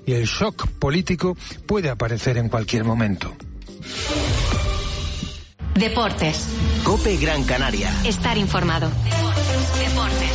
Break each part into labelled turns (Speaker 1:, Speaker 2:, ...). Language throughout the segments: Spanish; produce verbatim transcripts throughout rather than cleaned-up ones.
Speaker 1: y el shock político puede aparecer en cualquier momento.
Speaker 2: Deportes.
Speaker 3: COPE Gran Canaria.
Speaker 2: Estar informado. Deportes. Deportes.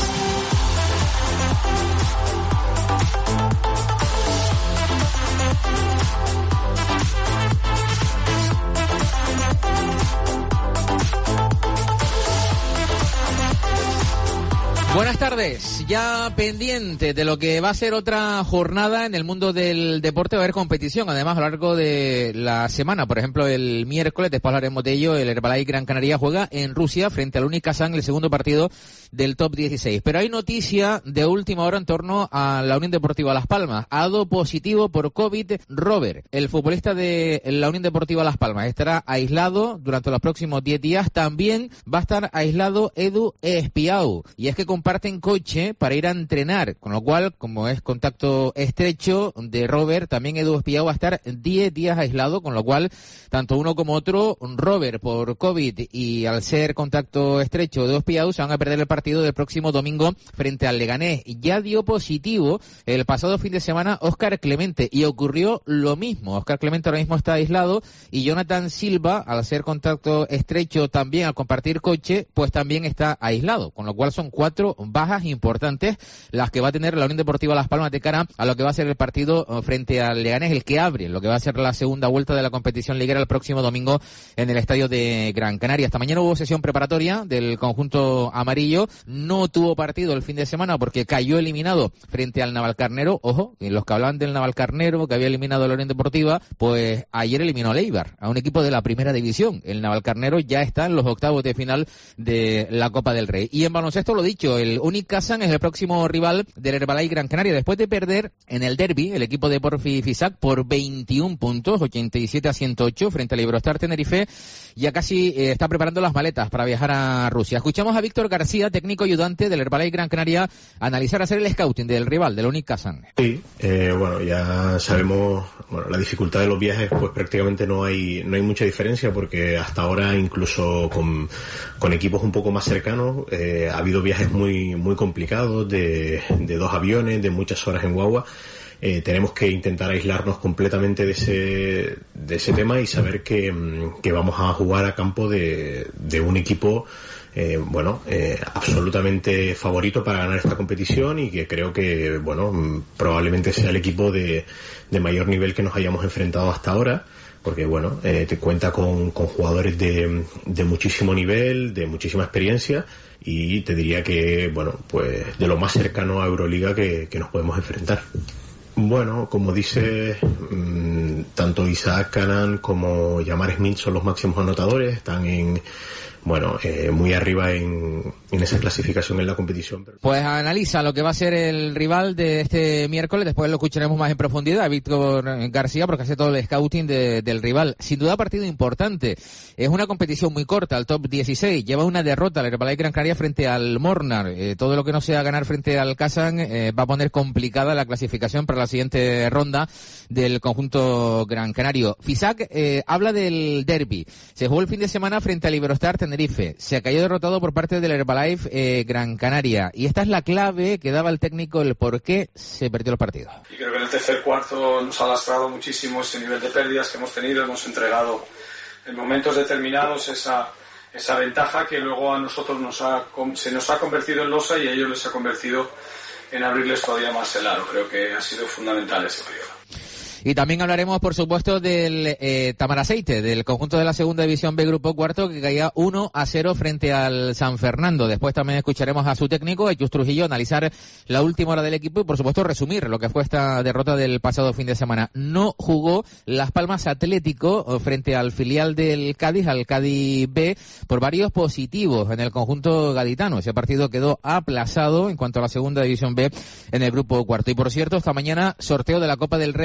Speaker 4: Buenas tardes, ya pendiente de lo que va a ser otra jornada en el mundo del deporte, va a haber competición, además a lo largo de la semana, por ejemplo el miércoles, después hablaremos de ello, el Herbalife Gran Canaria juega en Rusia frente al Unicasán, el segundo partido del top dieciséis. Pero hay noticia de última hora en torno a la Unión Deportiva Las Palmas. Ha dado positivo por COVID Robert, el futbolista de la Unión Deportiva Las Palmas. Estará aislado durante los próximos diez días. También va a estar aislado Edu Espiau. Y es que comparten coche para ir a entrenar, con lo cual, como es contacto estrecho de Robert, también Edu Espiau va a estar diez días aislado, con lo cual, tanto uno como otro, Robert por COVID y al ser contacto estrecho de Espiau, se van a perder el partido del próximo domingo frente al Leganés. Ya dio positivo el pasado fin de semana Óscar Clemente y ocurrió lo mismo. Óscar Clemente ahora mismo está aislado y Jonathan Silva, al ser contacto estrecho también, al compartir coche, pues también está aislado, con lo cual son cuatro bajas importantes las que va a tener la Unión Deportiva Las Palmas de cara a lo que va a ser el partido frente al Leganés, el que abre lo que va a ser la segunda vuelta de la competición liguera el próximo domingo en el estadio de Gran Canaria. Esta mañana hubo sesión preparatoria del conjunto amarillo. No tuvo partido el fin de semana porque cayó eliminado frente al Navalcarnero. Ojo, y los que hablaban del Navalcarnero, que había eliminado a la Unión Deportiva, pues ayer eliminó a Eibar, a un equipo de la primera división. El Navalcarnero ya está en los octavos de final de la Copa del Rey. Y en baloncesto, lo dicho, el Unicasán es el próximo rival del Herbalife Gran Canaria. Después de perder en el derbi, el equipo de Porfi Fisac por veintiún puntos, ochenta y siete a ciento ocho, frente al Iberostar Tenerife, ya casi eh, está preparando las maletas para viajar a Rusia. Escuchamos a Víctor García, técnico ayudante del Herbalife Gran Canaria, analizar, hacer el scouting del rival, del Unicasán.
Speaker 5: Sí, eh, bueno, ya sabemos, bueno, la dificultad de los viajes, pues prácticamente no hay no hay mucha diferencia, porque hasta ahora incluso con, con equipos un poco más cercanos eh, ha habido viajes muy muy complicados de, de dos aviones, de muchas horas en guagua. Eh, tenemos que intentar aislarnos completamente de ese de ese tema y saber que, que vamos a jugar a campo de, de un equipo Eh, bueno, eh, absolutamente favorito para ganar esta competición, y que creo que, bueno, probablemente sea el equipo de, de mayor nivel que nos hayamos enfrentado hasta ahora, porque, bueno, eh, te cuenta con, con jugadores de, de muchísimo nivel, de muchísima experiencia, y te diría que, bueno, pues de lo más cercano a Euroliga que, que nos podemos enfrentar. Bueno, como dice, mmm, tanto Isaac Canan como Jamar Smith son los máximos anotadores, están en... bueno, eh, muy arriba en, en esa clasificación en la competición.
Speaker 4: Pues analiza lo que va a ser el rival de este miércoles, después lo escucharemos más en profundidad, Víctor García, porque hace todo el scouting de, del rival. Sin duda partido importante, es una competición muy corta, el top dieciséis, lleva una derrota el Herbalife Gran Canaria frente al Mornar, eh, todo lo que no sea ganar frente al Kazán eh, va a poner complicada la clasificación para la siguiente ronda del conjunto gran canario. Fisac eh, habla del derbi, se jugó el fin de semana frente al Iberostar Tenerife, se cayó derrotado por parte del Herbalife eh, Gran Canaria, y esta es la clave que daba el técnico el por qué se perdió el partido.
Speaker 6: Y creo que en el tercer cuarto nos ha lastrado muchísimo ese nivel de pérdidas que hemos tenido, hemos entregado en momentos determinados esa, esa ventaja que luego a nosotros nos ha, se nos ha convertido en losa y a ellos les ha convertido en abrirles todavía más el aro. Creo que ha sido fundamental ese periodo.
Speaker 4: Y también hablaremos, por supuesto, del eh, Tamaraceite, del conjunto de la segunda división B Grupo Cuarto, que caía uno a cero frente al San Fernando. Después también escucharemos a su técnico, a Just Trujillo, analizar la última hora del equipo y, por supuesto, resumir lo que fue esta derrota del pasado fin de semana. No jugó Las Palmas Atlético frente al filial del Cádiz, al Cádiz B, por varios positivos en el conjunto gaditano. Ese partido quedó aplazado en cuanto a la segunda división B en el Grupo Cuarto. Y, por cierto, esta mañana sorteo de la Copa del Rey de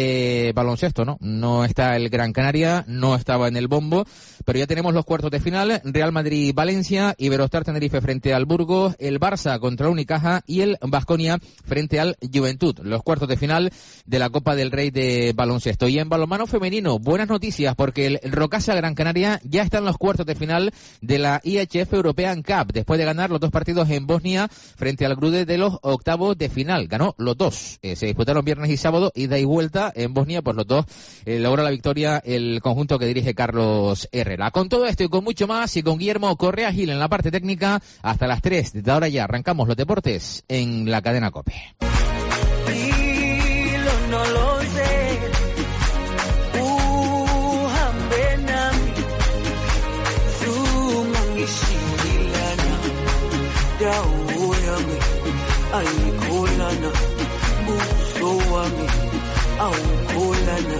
Speaker 4: de baloncesto, ¿no? No está el Gran Canaria, no estaba en el bombo, pero ya tenemos los cuartos de final, Real Madrid-Valencia, Iberostar Tenerife frente al Burgos, el Barça contra Unicaja y el Baskonia frente al Juventud, los cuartos de final de la Copa del Rey de baloncesto. Y en balonmano femenino, buenas noticias porque el Rocasa Gran Canaria ya está en los cuartos de final de la I H F European Cup, después de ganar los dos partidos en Bosnia frente al Grude de los octavos de final. Ganó los dos, eh, se disputaron viernes y sábado, ida y vuelta en Bosnia, pues los dos eh, logró la victoria el conjunto que dirige Carlos Herrera. Con todo esto y con mucho más, y con Guillermo Correa Gil en la parte técnica, hasta las tres, desde ahora ya arrancamos los deportes en la cadena COPE.
Speaker 7: No lo sé, uhambenami, sumangishilana, dauyami, aikolana, usowami, aukolana,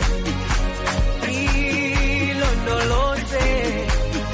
Speaker 7: hilo no lo sé,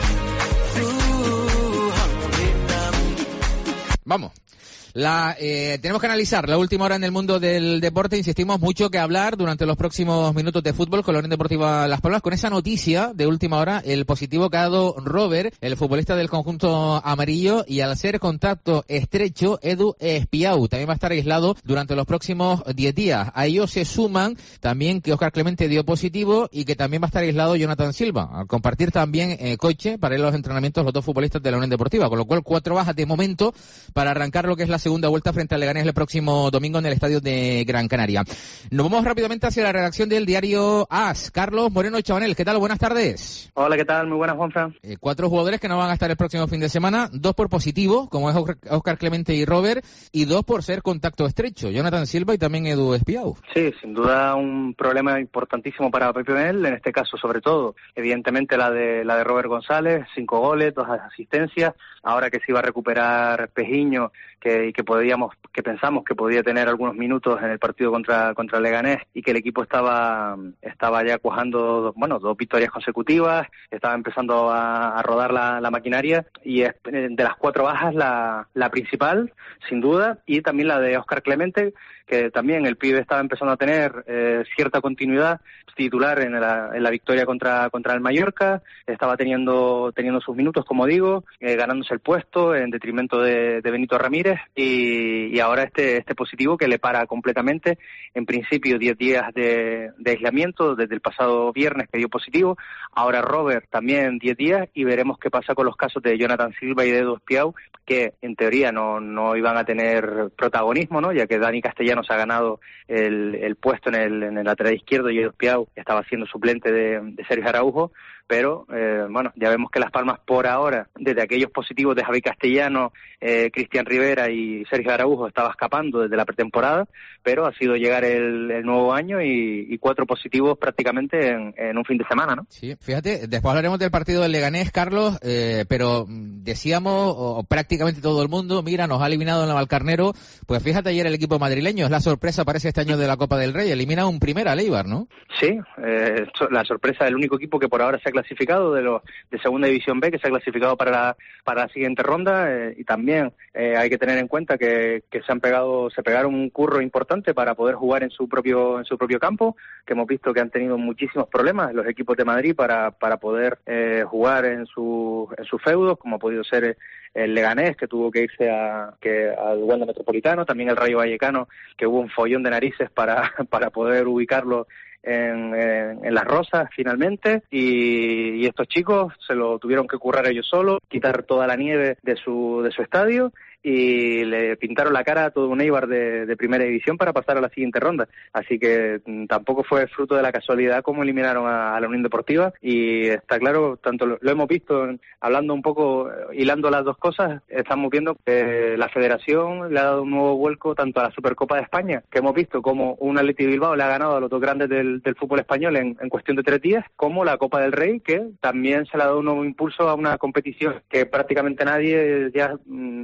Speaker 7: uhambenami.
Speaker 4: Vamos. La, eh, tenemos que analizar la última hora en el mundo del deporte. Insistimos, mucho que hablar durante los próximos minutos de fútbol con la Unión Deportiva Las Palmas, con esa noticia de última hora, el positivo que ha dado Robert, el futbolista del conjunto amarillo, y al ser contacto estrecho, Edu Espiau también va a estar aislado durante los próximos diez días. A ellos se suman también que Óscar Clemente dio positivo y que también va a estar aislado Jonathan Silva, al compartir también eh, coche para ir a los entrenamientos los dos futbolistas de la Unión Deportiva, con lo cual cuatro bajas de momento para arrancar lo que es la segunda vuelta frente al Leganés el próximo domingo en el estadio de Gran Canaria. Nos vamos rápidamente hacia la redacción del diario AS. Carlos Moreno Chabanel, ¿qué tal? Buenas tardes.
Speaker 8: Hola, ¿qué tal? Muy buenas, Juanfran.
Speaker 4: Eh, cuatro jugadores que no van a estar el próximo fin de semana, dos por positivo, como es Óscar Clemente y Robert, y dos por ser contacto estrecho, Jonathan Silva y también Edu Espiau.
Speaker 8: Sí, sin duda un problema importantísimo para Pepe Mel, en este caso sobre todo, evidentemente la de la de Robert González, cinco goles, dos asistencias, ahora que se iba a recuperar Pejiño, que, que podíamos, que pensamos que podía tener algunos minutos en el partido contra contra Leganés, y que el equipo estaba estaba ya cuajando, bueno, dos victorias consecutivas, estaba empezando a, a rodar la, la maquinaria, y es de las cuatro bajas la, la principal, sin duda, y también la de Óscar Clemente, que también el pibe estaba empezando a tener eh, cierta continuidad, titular en la, en la victoria contra contra el Mallorca, estaba teniendo teniendo sus minutos, como digo, eh, ganándose el puesto en detrimento de, de Benito Ramírez, y, y ahora este este positivo que le para completamente. En principio diez días de, de aislamiento desde el pasado viernes que dio positivo, ahora Robert también diez días, y veremos qué pasa con los casos de Jonathan Silva y de Edu Espiau, que en teoría no no iban a tener protagonismo, ¿no? Ya que Dani Castellanos ha ganado el, el puesto en el, en el lateral izquierdo, y Edu Espiau estaba siendo suplente de, de Sergio Araujo, pero eh, bueno, ya vemos que Las Palmas por ahora, desde aquellos positivos de Javi Castellano, eh, Cristian Rivera y Sergio Araujo, estaba escapando desde la pretemporada, pero ha sido llegar el, el nuevo año y, y cuatro positivos prácticamente en, en un fin de semana, ¿no?
Speaker 4: Sí, fíjate, después hablaremos del partido del Leganés, Carlos, eh, pero decíamos, o prácticamente todo el mundo, mira, nos ha eliminado en la Valcarnero, pues fíjate ayer el equipo madrileño, es la sorpresa parece este año de la Copa del Rey, elimina un primera al Eibar, ¿no?
Speaker 8: Sí, eh, la sorpresa del único equipo que por ahora se ha clasificado de los de Segunda División B, que se ha clasificado para la para la siguiente ronda, eh, y también eh, hay que tener en cuenta que, que se han pegado se pegaron un curro importante para poder jugar en su propio en su propio campo, que hemos visto que han tenido muchísimos problemas los equipos de Madrid para para poder eh, jugar en su en sus feudos, como ha podido ser el Leganés, que tuvo que irse a que al Wanda Metropolitano, también el Rayo Vallecano, que hubo un follón de narices para para poder ubicarlo En, en, en Las Rosas finalmente, y, y estos chicos se lo tuvieron que currar ellos solos, quitar toda la nieve de su de su estadio, y le pintaron la cara a todo un Eibar de, de primera división para pasar a la siguiente ronda. Así que m, tampoco fue fruto de la casualidad como eliminaron a, a la Unión Deportiva, y está claro, tanto lo, lo hemos visto en, hablando un poco, hilando las dos cosas, estamos viendo que la Federación le ha dado un nuevo vuelco tanto a la Supercopa de España, que hemos visto como un Athletic Bilbao le ha ganado a los dos grandes del, del fútbol español en, en cuestión de tres días, como la Copa del Rey, que también se le ha dado un nuevo impulso a una competición que prácticamente nadie ya m, veía en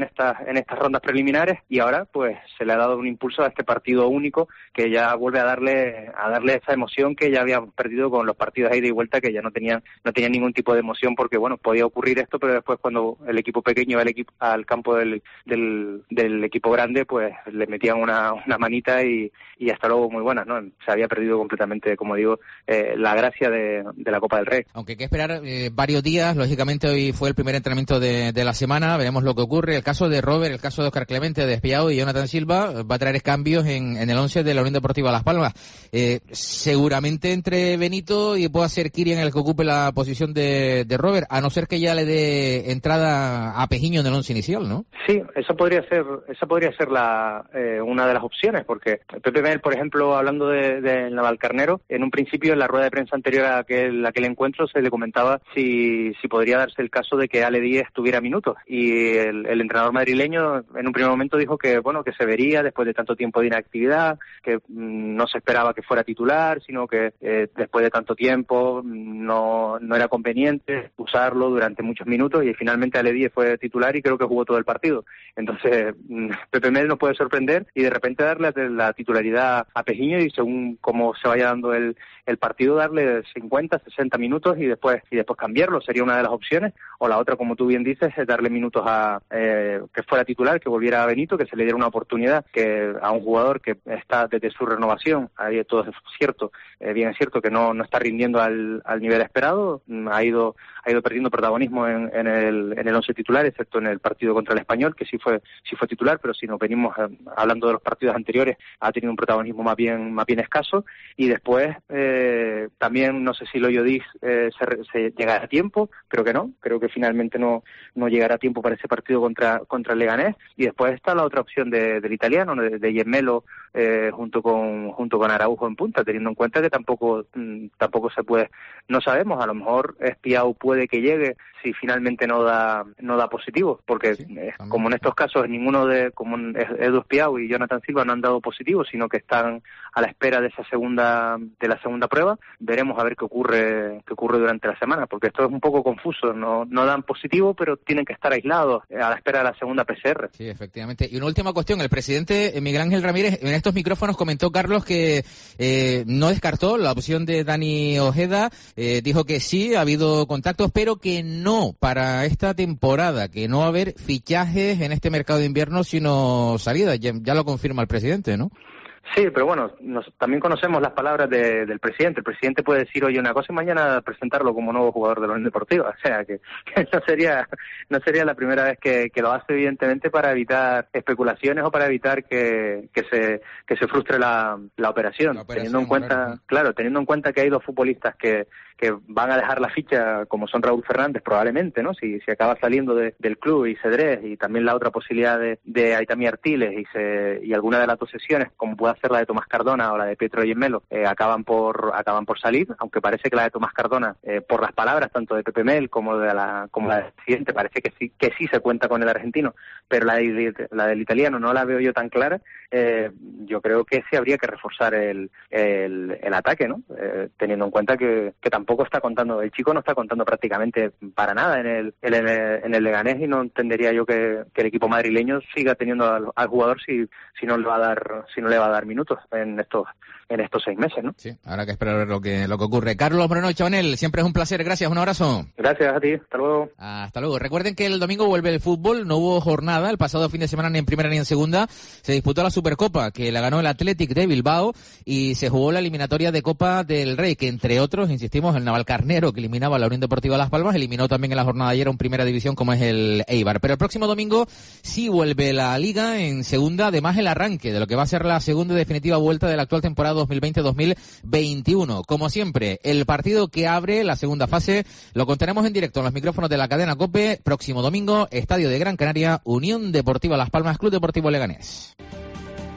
Speaker 8: en estas en estas rondas preliminares y ahora pues se le ha dado un impulso a este partido único que ya vuelve a darle a darle esa emoción que ya había perdido con los partidos de ida y vuelta, que ya no tenían no tenían ningún tipo de emoción, porque bueno, podía ocurrir esto, pero después cuando el equipo pequeño va al equipo al campo del, del del equipo grande, pues le metían una una manita y y hasta luego muy buenas, ¿no? Se había perdido completamente, como digo, eh, la gracia de, de la Copa del Rey.
Speaker 4: Aunque hay que esperar eh, varios días, lógicamente hoy fue el primer entrenamiento de, de la semana, veremos lo que ocurre. El caso de Robert, el caso de Óscar Clemente, de Espiao y Jonathan Silva va a traer cambios en, en el once de la Unión Deportiva Las Palmas. Eh, seguramente entre Benito y pueda ser Kirian el que ocupe la posición de, de Robert, a no ser que ya le dé entrada a Pejiño en el once inicial, ¿no?
Speaker 8: Sí, eso podría ser, esa podría ser la eh, una de las opciones, porque Pepe Mel, por ejemplo, hablando de, de Navalcarnero, en un principio en la rueda de prensa anterior a aquel, a aquel encuentro se le comentaba si, si podría darse el caso de que Ale Díez tuviera minutos, y el, el entrenador madrileño en un primer momento dijo que bueno, que se vería después de tanto tiempo de inactividad, que mmm, no se esperaba que fuera titular, sino que eh, después de tanto tiempo no, no era conveniente usarlo durante muchos minutos, y finalmente Ale Díez fue titular y creo que jugó todo el partido. Entonces mmm, Pepe Mel nos puede sorprender y de repente darle la titularidad a Pejiño, y según cómo se vaya dando el, el partido, darle cincuenta, sesenta minutos y después y después cambiarlo, sería una de las opciones. O la otra, como tú bien dices, es darle minutos a eh, que fuera titular, que volviera a Benito, que se le diera una oportunidad que a un jugador que está desde su renovación, ahí todo es cierto, eh, bien es cierto que no, no está rindiendo al, al nivel esperado, ha ido ha ido perdiendo protagonismo en, en el en el once titular, excepto en el partido contra el Español, que sí fue sí fue titular, pero si nos venimos eh, hablando de los partidos anteriores, ha tenido un protagonismo más bien más bien escaso. Y después eh, también no sé si Loyo Diz eh, se, se llegará a tiempo, creo que no, creo que finalmente no no llegará a tiempo para ese partido contra contra el Leganés. Y después está la otra opción de, del italiano, de, de Yemelo, eh, junto con junto con Araujo en punta, teniendo en cuenta que tampoco mmm, tampoco se puede, no sabemos, a lo mejor Espiao puede que llegue si finalmente no da no da positivo, porque sí, eh, como en estos casos ninguno de como Edu Espiao y Jonathan Silva no han dado positivo, sino que están a la espera de esa segunda de la segunda prueba. Veremos a ver qué ocurre qué ocurre durante la semana, porque esto es un poco confuso, no no dan positivo, pero tienen que estar aislados a la espera de la segunda P C R.
Speaker 4: Sí, efectivamente. Y una última cuestión, el presidente Miguel Ángel Ramírez en estos micrófonos comentó, Carlos, que eh, no descartó la opción de Dani Ojeda, eh, dijo que sí, ha habido contactos, pero que no para esta temporada, que no va a haber fichajes en este mercado de invierno, sino salidas. Ya, ya lo confirma el presidente, ¿no?
Speaker 8: Sí, pero bueno, nos, también conocemos las palabras de, del presidente. El presidente puede decir hoy una cosa y mañana presentarlo como nuevo jugador de la Unión Deportiva. O sea, que, que no sería no sería la primera vez que, que lo hace, evidentemente, para evitar especulaciones o para evitar que, que se que se frustre la, la operación. La operación teniendo en cuenta, claro. claro, teniendo en cuenta que hay dos futbolistas que que van a dejar la ficha, como son Raúl Fernández, probablemente, ¿no? Si, si acaba saliendo de, del club, y Cedrés, y también la otra posibilidad de, de Aitami Artiles, y se, y alguna de las dos sesiones, como puede ser la de Tomás Cardona o la de Pietro Yemelo, eh, acaban por acaban por salir, aunque parece que la de Tomás Cardona, eh, por las palabras tanto de Pepe Mel como de la como la del presidente, parece que sí que sí se cuenta con el argentino, pero la, de, la del italiano no la veo yo tan clara. Eh, yo creo que sí habría que reforzar el, el, el ataque, ¿no? Eh, teniendo en cuenta que, que tampoco está contando, el chico no está contando prácticamente para nada en el, en el, en el Leganés, y no entendería yo que, que el equipo madrileño siga teniendo al, al jugador si, si no le va a dar, si no le va a dar minutos en estos, en estos seis meses, ¿no?
Speaker 4: Sí, habrá que esperar a ver lo que, lo que ocurre. Carlos Moreno Chabanel, siempre es un placer, gracias, un abrazo.
Speaker 8: Gracias a ti, hasta luego.
Speaker 4: Hasta luego. Recuerden que el domingo vuelve el fútbol, no hubo jornada, el pasado fin de semana ni en primera ni en segunda, se disputó la Supercopa, que la ganó el Athletic de Bilbao, y se jugó la eliminatoria de Copa del Rey, que entre otros, insistimos, el Navalcarnero, que eliminaba a la Unión Deportiva Las Palmas, eliminó también en la jornada de ayer a un primera división como es el Eibar. Pero el próximo domingo sí vuelve la Liga en segunda, además el arranque de lo que va a ser la segunda y definitiva vuelta de la actual temporada dos mil veinte dos mil veintiuno. Como siempre, el partido que abre la segunda fase lo contaremos en directo en los micrófonos de la cadena COPE. Próximo domingo, Estadio de Gran Canaria, Unión Deportiva Las Palmas, Club Deportivo Leganés.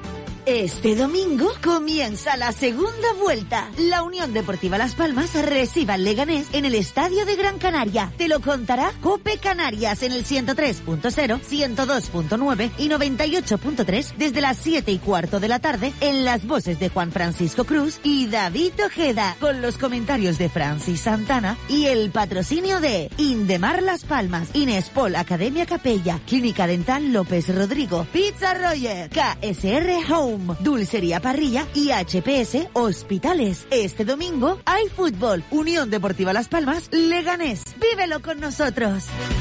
Speaker 9: Este domingo comienza la segunda vuelta. La Unión Deportiva Las Palmas recibe al Leganés en el Estadio de Gran Canaria. Te lo contará COPE Canarias en el ciento tres punto cero, ciento dos punto nueve y noventa y ocho punto tres desde las siete y cuarto de la tarde en las voces de Juan Francisco Cruz y David Ojeda, con los comentarios de Francis Santana y el patrocinio de Indemar Las Palmas, Inespol Academia Capella, Clínica Dental López Rodrigo, Pizza Roger, K S R Home, Dulcería Parrilla y H P S Hospitales. Este domingo hay fútbol. Unión Deportiva Las Palmas, Leganés. Vívelo con nosotros.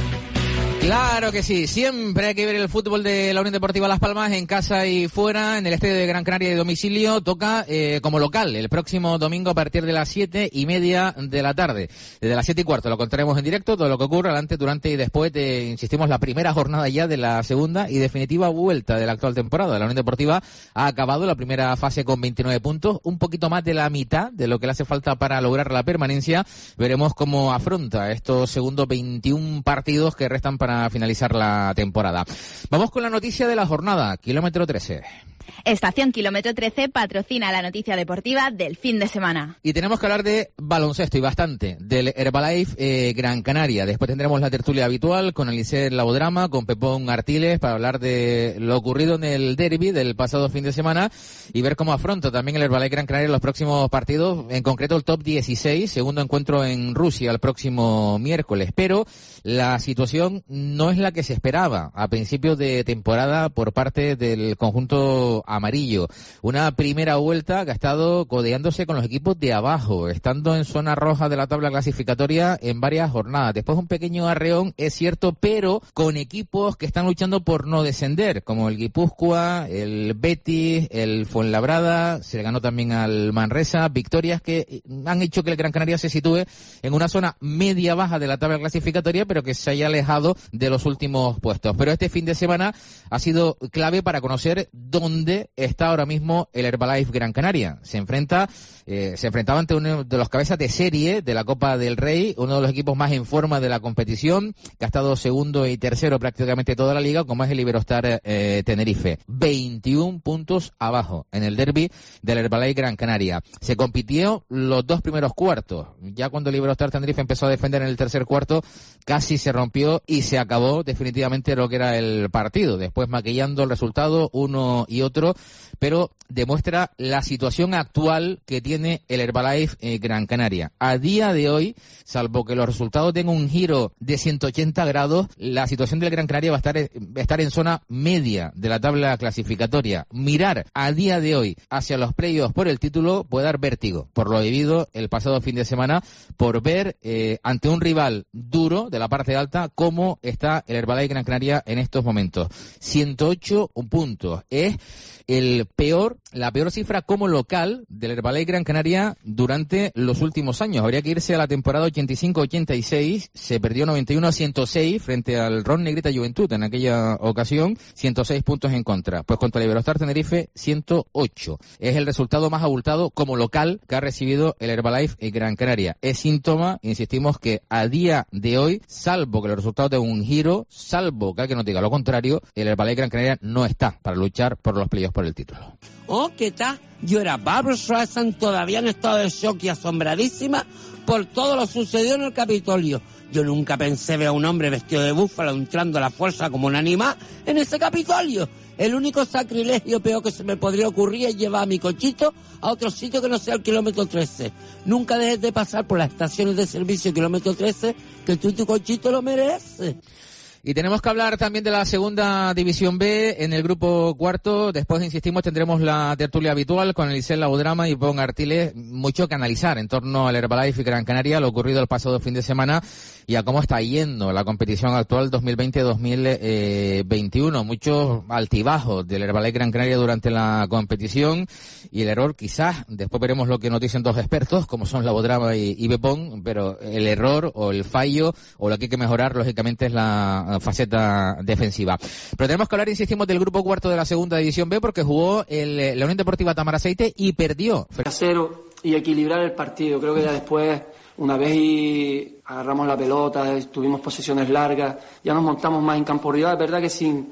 Speaker 4: Claro que sí, siempre hay que ver el fútbol de la Unión Deportiva Las Palmas en casa y fuera, en el Estadio de Gran Canaria de domicilio. Toca eh, como local el próximo domingo a partir de las siete y media de la tarde. Desde las siete y cuarto lo contaremos en directo, todo lo que ocurra antes, durante y después de, insistimos, la primera jornada ya de la segunda y definitiva vuelta de la actual temporada. La Unión Deportiva ha acabado la primera fase con veintinueve puntos, un poquito más de la mitad de lo que le hace falta para lograr la permanencia. Veremos cómo afronta estos segundos veintiún partidos que restan para finalizar la temporada. Vamos con la noticia de la jornada, kilómetro trece.
Speaker 10: Estación Kilómetro trece patrocina la noticia deportiva del fin de semana.
Speaker 4: Y tenemos que hablar de baloncesto y bastante, del Herbalife eh, Gran Canaria. Después tendremos la tertulia habitual con Alicer Laudrama, con Pepón Artiles, para hablar de lo ocurrido en el derbi del pasado fin de semana y ver cómo afronta también el Herbalife Gran Canaria los próximos partidos, en concreto el top dieciséis, segundo encuentro en Rusia el próximo miércoles. Pero la situación no es la que se esperaba a principios de temporada por parte del conjunto amarillo. Una primera vuelta que ha estado codeándose con los equipos de abajo, estando en zona roja de la tabla clasificatoria en varias jornadas. Después un pequeño arreón, es cierto, pero con equipos que están luchando por no descender, como el Guipúzcoa, el Betis, el Fuenlabrada, se le ganó también al Manresa, victorias que han hecho que el Gran Canaria se sitúe en una zona media-baja de la tabla clasificatoria, pero que se haya alejado de los últimos puestos. Pero este fin de semana ha sido clave para conocer dónde está ahora mismo el Herbalife Gran Canaria. Se enfrenta, eh, se enfrentaba ante uno de los cabezas de serie de la Copa del Rey, uno de los equipos más en forma de la competición, que ha estado segundo y tercero prácticamente toda la liga, como es el Iberostar eh, Tenerife. veintiún puntos abajo en el derbi del Herbalife Gran Canaria. Se compitió los dos primeros cuartos. Ya cuando el Iberostar Tenerife empezó a defender en el tercer cuarto, casi se rompió y se acabó definitivamente lo que era el partido. Después maquillando el resultado uno y otro, pero demuestra la situación actual que tiene el Herbalife eh, Gran Canaria. A día de hoy, salvo que los resultados den un giro de ciento ochenta grados, la situación del Gran Canaria va a estar, va a estar en zona media de la tabla clasificatoria. Mirar a día de hoy hacia los playoffs por el título puede dar vértigo, por lo vivido el pasado fin de semana, por ver eh, ante un rival duro de la parte alta cómo está el Herbalife Gran Canaria en estos momentos. ciento ocho puntos. Es el peor, la peor cifra como local del Herbalife Gran Canaria durante los últimos años. Habría que irse a la temporada ochenta y cinco ochenta y seis, se perdió noventa y uno a ciento seis frente al Ron Negrita Juventud en aquella ocasión, ciento seis puntos en contra. Pues contra el Iberostar Tenerife, ciento ocho. Es el resultado más abultado como local que ha recibido el Herbalife Gran Canaria. Es síntoma, insistimos, que a día de hoy, salvo que los resultados den un giro, salvo que alguien nos diga lo contrario, el Herbalife Gran Canaria no está para luchar por los playoffs por el título.
Speaker 11: Oh, ¿qué tal? Yo era Barbra Streisand, todavía en estado de shock y asombradísima por todo lo sucedido en el Capitolio. Yo nunca pensé ver a un hombre vestido de búfalo entrando a la fuerza como un animal en ese Capitolio. El único sacrilegio peor que se me podría ocurrir es llevar a mi cochito a otro sitio que no sea el kilómetro trece. Nunca dejes de pasar por las estaciones de servicio kilómetro trece, que tú y tu cochito lo mereces.
Speaker 4: Y tenemos que hablar también de la segunda división B en el grupo cuarto. Después, insistimos, tendremos la tertulia habitual con Elisel Laudrama y Pepón Artiles. Mucho que analizar en torno al Herbalife y Gran Canaria, lo ocurrido el pasado fin de semana y a cómo está yendo la competición actual dos mil veinte dos mil veintiuno. Muchos altibajos del Herbalife Gran Canaria durante la competición y el error quizás, después veremos lo que nos dicen dos expertos, como son Laudrama y, y Pepón, pero el error o el fallo o lo que hay que mejorar, lógicamente, es la faceta defensiva. Pero tenemos que hablar, insistimos, del grupo cuarto de la segunda división B, porque jugó el, la Unión Deportiva Tamaraceite y perdió.
Speaker 12: Cero y equilibrar el partido. Creo que ya después, una vez y agarramos la pelota, tuvimos posesiones largas, ya nos montamos más en campo rival. Es verdad que sin,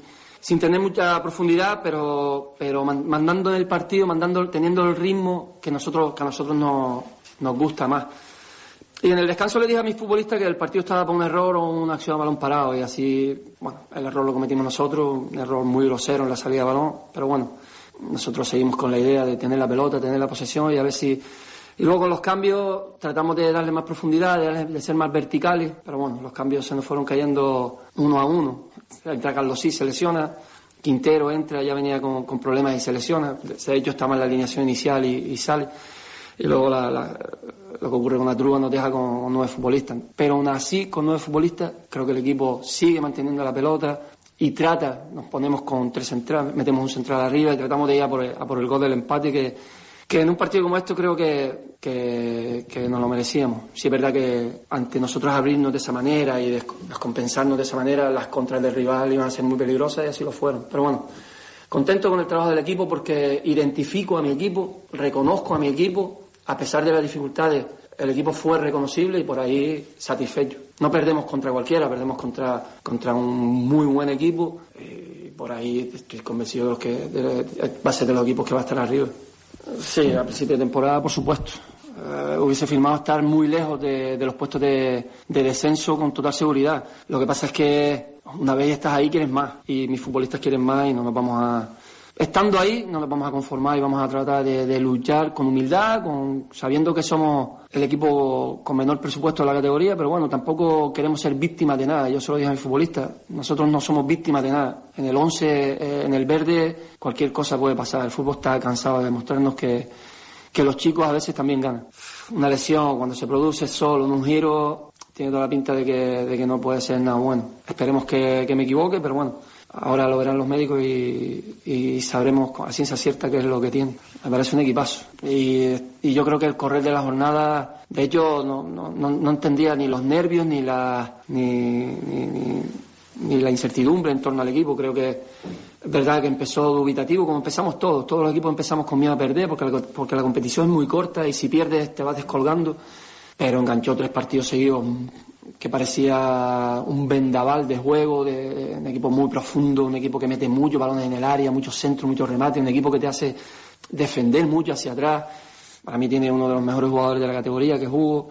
Speaker 12: sin tener mucha profundidad, pero pero mandando en el partido, mandando, teniendo el ritmo que nosotros que a nosotros nos, nos gusta más. Y en el descanso le dije a mis futbolistas que el partido estaba por un error o una acción a balón parado, y así, bueno, el error lo cometimos nosotros, un error muy grosero en la salida de balón, pero bueno, nosotros seguimos con la idea de tener la pelota, tener la posesión y a ver si... Y luego con los cambios tratamos de darle más profundidad, de, darle, de ser más verticales, pero bueno, los cambios se nos fueron cayendo uno a uno. Entra Carlos sí, se lesiona, Quintero entra, ya venía con, con problemas y se lesiona, de hecho estaba en la alineación inicial y, y sale. Y luego la, la, lo que ocurre con la Trúa nos deja con, con nueve futbolistas. Pero aún así, con nueve futbolistas, creo que el equipo sigue manteniendo la pelota y trata, nos ponemos con tres centrales, metemos un central arriba y tratamos de ir a por el, a por el gol del empate, que, que en un partido como este creo que, que, que nos lo merecíamos. Sí es verdad que ante nosotros abrirnos de esa manera y descompensarnos de esa manera, las contras del rival iban a ser muy peligrosas y así lo fueron. Pero bueno, contento con el trabajo del equipo porque identifico a mi equipo, reconozco a mi equipo. A pesar de las dificultades, el equipo fue reconocible y por ahí satisfecho. No perdemos contra cualquiera, perdemos contra, contra un muy buen equipo y por ahí estoy convencido de los que de, de, va a ser de los equipos que va a estar arriba. Sí, a principio de temporada, por supuesto. Uh, hubiese firmado estar muy lejos de, de los puestos de, de descenso con total seguridad. Lo que pasa es que una vez estás ahí quieres más y mis futbolistas quieren más y no nos vamos a... Estando ahí no nos vamos a conformar y vamos a tratar de, de luchar con humildad, con sabiendo que somos el equipo con menor presupuesto de la categoría, pero bueno, tampoco queremos ser víctimas de nada. Yo se lo dije a mis futbolistas, nosotros no somos víctimas de nada. En el once, eh, en el verde, cualquier cosa puede pasar. El fútbol está cansado de demostrarnos que, que los chicos a veces también ganan. Una lesión, cuando se produce solo en un giro, tiene toda la pinta de que, de que no puede ser nada bueno. Esperemos que, que me equivoque, pero bueno. Ahora lo verán los médicos y, y sabremos a ciencia cierta qué es lo que tiene. Me parece un equipazo. Y, y yo creo que el correr de la jornada, de hecho, no, no, no entendía ni los nervios ni la, ni, ni, ni, ni la incertidumbre en torno al equipo. Creo que es verdad que empezó dubitativo, como empezamos todos. Todos los equipos empezamos con miedo a perder porque la, porque la competición es muy corta y si pierdes te vas descolgando. Pero enganchó tres partidos seguidos que parecía un vendaval de juego, de, de un equipo muy profundo, un equipo que mete muchos balones en el área, muchos centros, muchos remates, un equipo que te hace defender mucho hacia atrás. Para mí tiene uno de los mejores jugadores de la categoría, que es Hugo.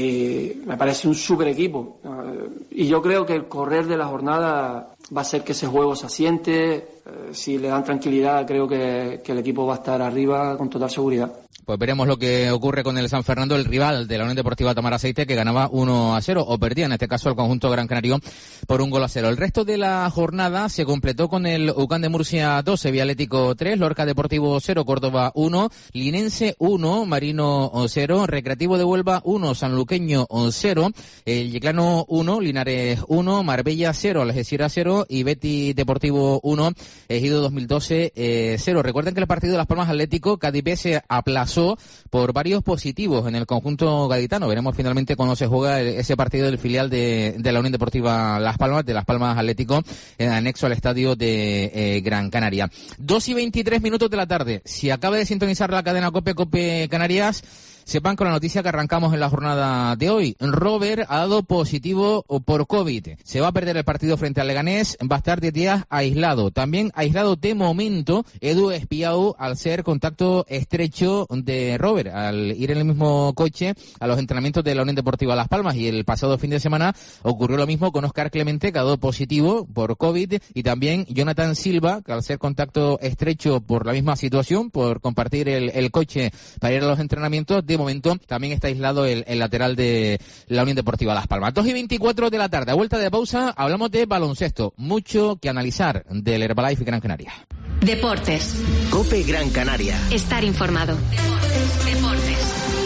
Speaker 12: Y me parece un súper equipo. Y yo creo que el correr de la jornada va a hacer que ese juego se asiente. Si le dan tranquilidad, creo que, que el equipo va a estar arriba con total seguridad.
Speaker 4: Pues veremos lo que ocurre con el San Fernando, el rival de la Unión Deportiva Tomar Aceite, que ganaba uno a cero, o perdía en este caso el conjunto Gran Canario por un gol a cero. El resto de la jornada se completó con el U C A M de Murcia dos, Sevilla Atlético tres, Lorca Deportivo cero, Córdoba uno, Linense uno, Marino cero, Recreativo de Huelva uno, Sanluqueño cero, el Yeclano uno, Linares uno, Marbella cero, Algeciras cero y Betis Deportivo uno, Ejido dos mil doce cero. Recuerden que el partido de Las Palmas Atlético, Cádiz B se aplazó por varios positivos en el conjunto gaditano. Veremos finalmente cuando se juega ese partido del filial de, de la Unión Deportiva Las Palmas, de Las Palmas Atlético, en anexo al estadio de eh, Gran Canaria. Dos y veintitrés minutos de la tarde. Si acaba de sintonizar la cadena COPE, COPE Canarias, sepan con la noticia que arrancamos en la jornada de hoy. Robert ha dado positivo por COVID. Se va a perder el partido frente al Leganés, va a estar diez días aislado. También aislado de momento Edu Espiau al ser contacto estrecho de Robert, al ir en el mismo coche a los entrenamientos de la Unión Deportiva Las Palmas. Y el pasado fin de semana ocurrió lo mismo con Óscar Clemente, que ha dado positivo por COVID, y también Jonathan Silva, que al ser contacto estrecho por la misma situación, por compartir el, el coche para ir a los entrenamientos, de momento también está aislado el, el lateral de la Unión Deportiva Las Palmas. dos y veinticuatro de la tarde, a vuelta de pausa, hablamos de baloncesto. Mucho que analizar del Herbalife Gran Canaria.
Speaker 2: Deportes.
Speaker 3: COPE Gran Canaria.
Speaker 2: Estar informado. Deportes. Deportes.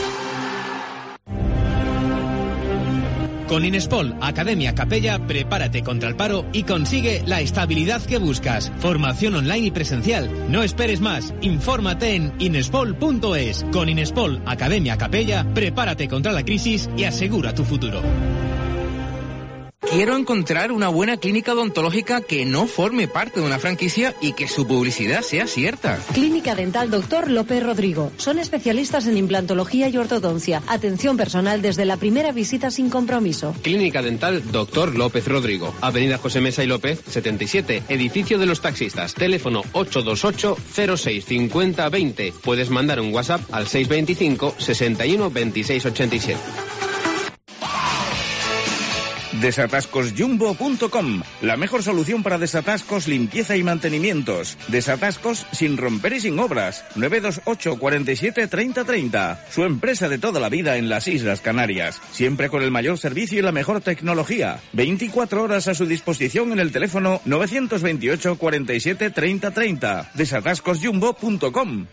Speaker 13: Con Inespol Academia Capella, prepárate contra el paro y consigue la estabilidad que buscas. Formación online y presencial. No esperes más. Infórmate en inespol punto es. Con Inespol Academia Capella, prepárate contra la crisis y asegura tu futuro.
Speaker 14: Quiero encontrar una buena clínica odontológica que no forme parte de una franquicia y que su publicidad sea cierta.
Speaker 15: Clínica Dental Doctor López Rodrigo. Son especialistas en implantología y ortodoncia. Atención personal desde la primera visita sin compromiso.
Speaker 16: Clínica Dental Doctor López Rodrigo. Avenida José Mesa y López, setenta y siete, Edificio de los Taxistas. Teléfono ocho dos ocho, cero seis cinco cero dos cero. Puedes mandar un WhatsApp al seis veinticinco, sesenta y uno, veintiséis ochenta y siete.
Speaker 17: Desatascos Jumbo punto com, la mejor solución para desatascos, limpieza y mantenimientos. Desatascos sin romper y sin obras. nueve dos ocho, cuarenta y siete, treinta treinta. Su empresa de toda la vida en las Islas Canarias. Siempre con el mayor servicio y la mejor tecnología. veinticuatro horas a su disposición en el teléfono nueve dos ocho, cuarenta y siete, treinta treinta. Desatascos Jumbo punto com.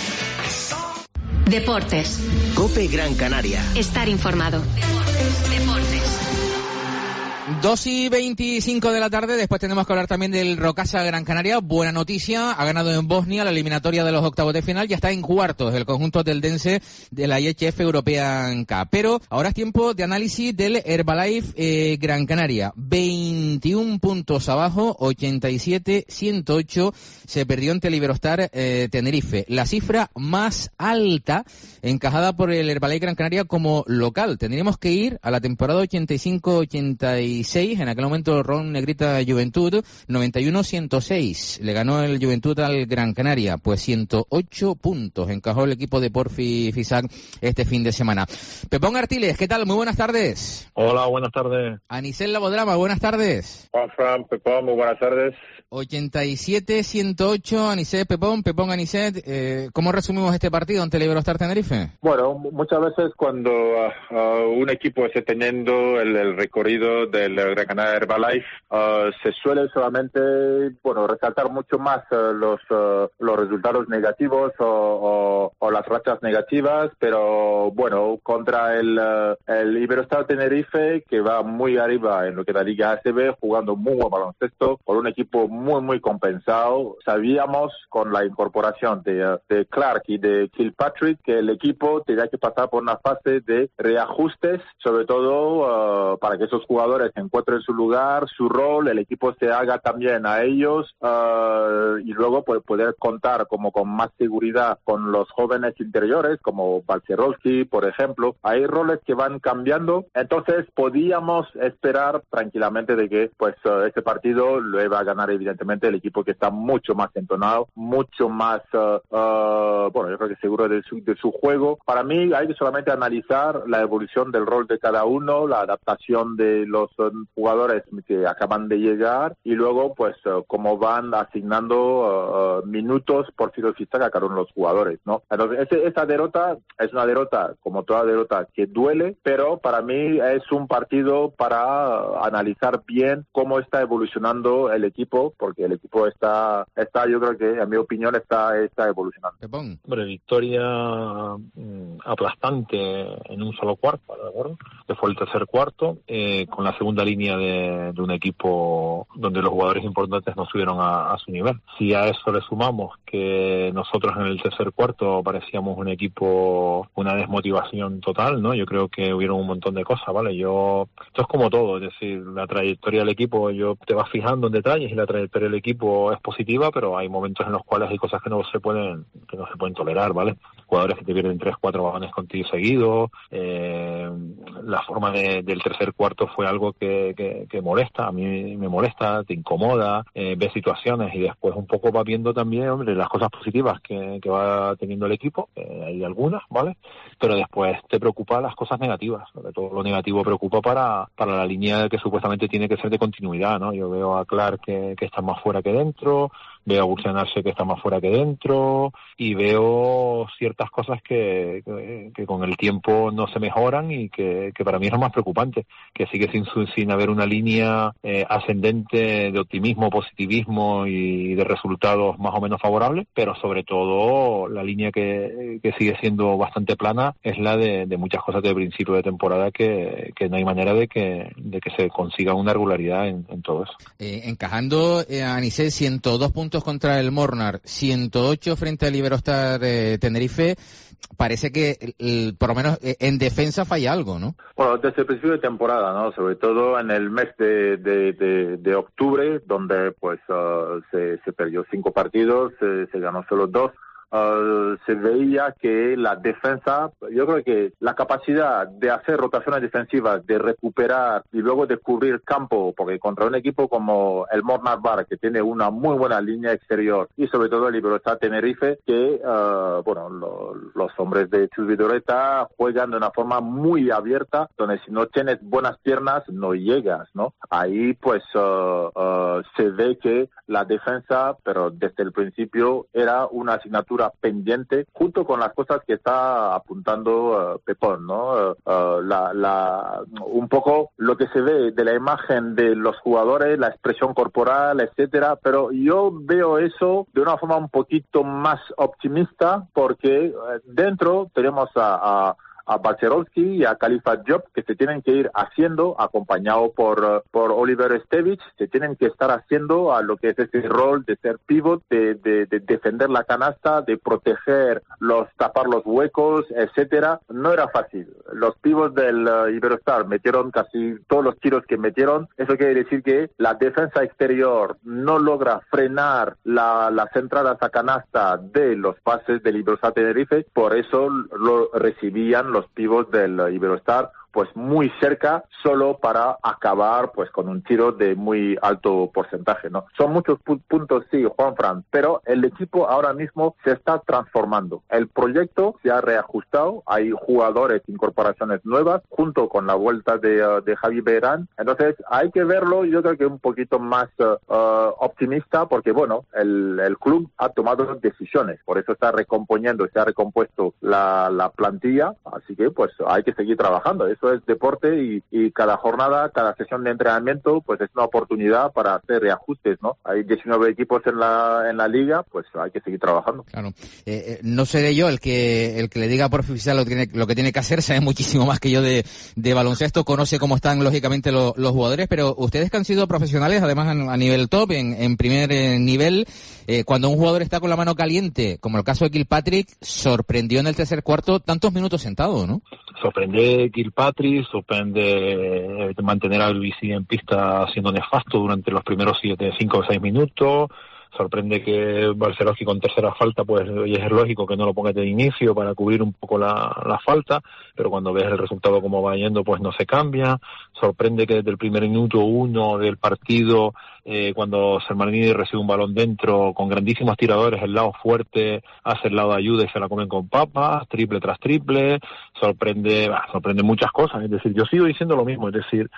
Speaker 2: Deportes.
Speaker 3: COPE Gran Canaria.
Speaker 2: Estar informado. Deportes. Deportes.
Speaker 4: dos y veinticinco de la tarde, después tenemos que hablar también del Rocasa Gran Canaria. Buena noticia, ha ganado en Bosnia la eliminatoria de los octavos de final, ya está en cuartos el conjunto del Dense de la I H F European Cup. Pero ahora es tiempo de análisis del Herbalife eh, Gran Canaria. veintiún puntos abajo, ochenta y siete a ciento ocho, se perdió ante el Iberostar eh, Tenerife. La cifra más alta encajada por el Herbalife Gran Canaria como local. Tendríamos que ir a la temporada ochenta y cinco ochenta y seis, en aquel momento Ron Negrita Juventud, noventa y uno a ciento seis. Le ganó el Juventud al Gran Canaria, pues ciento ocho puntos encajó el equipo de Porfi Fisac este fin de semana. Pepón Artiles, ¿qué tal? Muy buenas tardes.
Speaker 18: Hola, buenas tardes.
Speaker 4: Anicel Labodrama, buenas tardes.
Speaker 18: Juan Fran, Pepón, muy buenas tardes.
Speaker 4: ochenta y siete a ciento ocho, Anicet, Pepón, Pepón, Anicet. Eh, ¿Cómo resumimos este partido ante el Iberostar Tenerife?
Speaker 18: Bueno, muchas veces cuando uh, uh, un equipo está teniendo el, el recorrido del Gran Canaria Herbalife, uh, se suele solamente, bueno, resaltar mucho más uh, los uh, los resultados negativos o, o, o las rachas negativas, pero bueno, contra el, uh, el Iberostar Tenerife, que va muy arriba en lo que es la Liga A C B, jugando muy buen baloncesto, por un equipo muy, muy compensado. Sabíamos con la incorporación de, de Clark y de Kilpatrick que el equipo tenía que pasar por una fase de reajustes, sobre todo uh, para que esos jugadores encuentren su lugar, su rol, el equipo se haga también a ellos uh, y luego pues, poder contar como con más seguridad con los jóvenes interiores como Balcerowski, por ejemplo. Hay roles que van cambiando, entonces podíamos esperar tranquilamente de que pues uh, este partido lo iba a ganar evidentemente el equipo que está mucho más entonado, mucho más uh, uh, bueno, yo creo que seguro de su, de su juego. Para mí hay que solamente analizar la evolución del rol de cada uno, la adaptación de los um, jugadores que acaban de llegar y luego pues uh, cómo van asignando uh, minutos por Fisac a cada uno de los jugadores, ¿no? Entonces ese, esa derrota es una derrota, como toda derrota, que duele, pero para mí es un partido para uh, analizar bien cómo está evolucionando el equipo, porque el equipo está, está yo creo que, en mi opinión, está, está evolucionando. Hombre, victoria mmm, aplastante en un solo cuarto, ¿de acuerdo? Que fue el tercer cuarto, eh, con la segunda línea de, de un equipo donde los jugadores importantes no subieron a, a su nivel. Si a eso le sumamos que nosotros en el tercer cuarto parecíamos un equipo, una desmotivación total, ¿no? Yo creo que hubieron un montón de cosas, ¿vale? Yo, esto es como todo, es decir, la trayectoria del equipo, yo te vas fijando en detalles y la trayectoria del equipo es positiva, pero hay momentos en los cuales hay cosas que no se pueden, que no se pueden tolerar, ¿vale? Jugadores que te pierden tres, cuatro balones contigo seguidos, eh, la forma de, del tercer cuarto fue algo que, que, que molesta, a mí me molesta, te incomoda, eh, ves situaciones y después un poco vas viendo también, hombre, las cosas positivas que, que va teniendo el equipo, eh, hay algunas, ¿vale? Pero después te preocupa las cosas negativas, sobre todo lo negativo preocupa para, para la línea que supuestamente tiene que ser de continuidad, ¿no? Yo veo a Clark que, que está más fuera que dentro, veo a Bursenarse que está más fuera que dentro y veo ciertas cosas que, que, que con el tiempo no se mejoran y que, que para mí es lo más preocupante, que sigue sin, sin haber una línea eh, ascendente de optimismo, positivismo y de resultados más o menos favorables, pero sobre todo la línea que, que sigue siendo bastante plana
Speaker 19: jornada es la de, de muchas cosas de principio de temporada que, que no hay manera de que, de que se consiga una regularidad en, en todo eso.
Speaker 4: Eh, encajando, eh, Anicet, ciento dos puntos contra el Mornar, ciento ocho frente al Iberostar eh, Tenerife. Parece que, el, el, por lo menos, eh, en defensa falla algo, ¿no?
Speaker 18: Bueno, desde el principio de temporada, ¿no? Sobre todo en el mes de, de, de, de octubre, donde pues uh, se, se perdió cinco partidos, se, se ganó solo dos. Uh, se veía que la defensa, yo creo que la capacidad de hacer rotaciones defensivas, de recuperar y luego de cubrir campo, porque contra un equipo como el Mornar Bar, que tiene una muy buena línea exterior, y sobre todo el Iberostar Tenerife, que uh, bueno, lo, los hombres de Chus Vidorreta juegan de una forma muy abierta, donde si no tienes buenas piernas no llegas, ¿no? Ahí pues uh, uh, se ve que la defensa, pero desde el principio, era una asignatura pendiente, junto con las cosas que está apuntando uh, Pepón, ¿no? Uh, uh, la, la, un poco lo que se ve de la imagen de los jugadores, la expresión corporal, etcétera, pero yo veo eso de una forma un poquito más optimista, porque uh, dentro tenemos a, a a Balcerowski y a Khalifa Diop, que se tienen que ir haciendo, acompañado por por Oliver Stevich, se tienen que estar haciendo a lo que es ese rol de ser pivot, de, de, de defender la canasta, de proteger los, tapar los huecos, etcétera. No era fácil. Los pivots del uh, Iberostar metieron casi todos los tiros que metieron. Eso quiere decir que la defensa exterior no logra frenar la, las entradas a canasta de los pases del Iberostar Tenerife, por eso lo recibían los pivots del Iberostar pues muy cerca, solo para acabar pues con un tiro de muy alto porcentaje, ¿no? Son muchos pu- puntos, sí, Juanfran, pero el equipo ahora mismo se está transformando. El proyecto se ha reajustado, hay jugadores, incorporaciones nuevas, junto con la vuelta de, uh, de Javi Beirán. Entonces hay que verlo, yo creo que un poquito más uh, uh, optimista, porque bueno, el, el club ha tomado decisiones, por eso está recomponiendo, se ha recompuesto la, la plantilla, así que pues hay que seguir trabajando. Eso es deporte y, y cada jornada, cada sesión de entrenamiento, pues es una oportunidad para hacer reajustes, ¿no? Hay diecinueve equipos en la en la liga, pues hay que seguir trabajando.
Speaker 4: Claro. Eh, eh, no seré yo el que el que le diga por oficial lo que tiene, lo que tiene que hacer, sabe muchísimo más que yo de, de baloncesto, conoce cómo están lógicamente lo, los jugadores, pero ustedes que han sido profesionales, además a, a nivel top, en, en primer eh, nivel, eh, cuando un jugador está con la mano caliente, como el caso de Kilpatrick, sorprendió en el tercer cuarto tantos minutos sentado, ¿no?
Speaker 19: Sorprende Kilpatrick, sorprende mantener al B C en pista siendo nefasto durante los primeros siete, cinco o seis minutos. Sorprende que Balcerowski con tercera falta, pues es lógico que no lo ponga de inicio para cubrir un poco la, la falta, pero cuando ves el resultado como va yendo, pues no se cambia. Sorprende que desde el primer minuto uno del partido, eh, cuando Sermanini recibe un balón dentro con grandísimos tiradores, el lado fuerte hace el lado de ayuda y se la comen con papas, triple tras triple. Sorprende, bah, sorprende muchas cosas. Es decir, yo sigo diciendo lo mismo, es decir,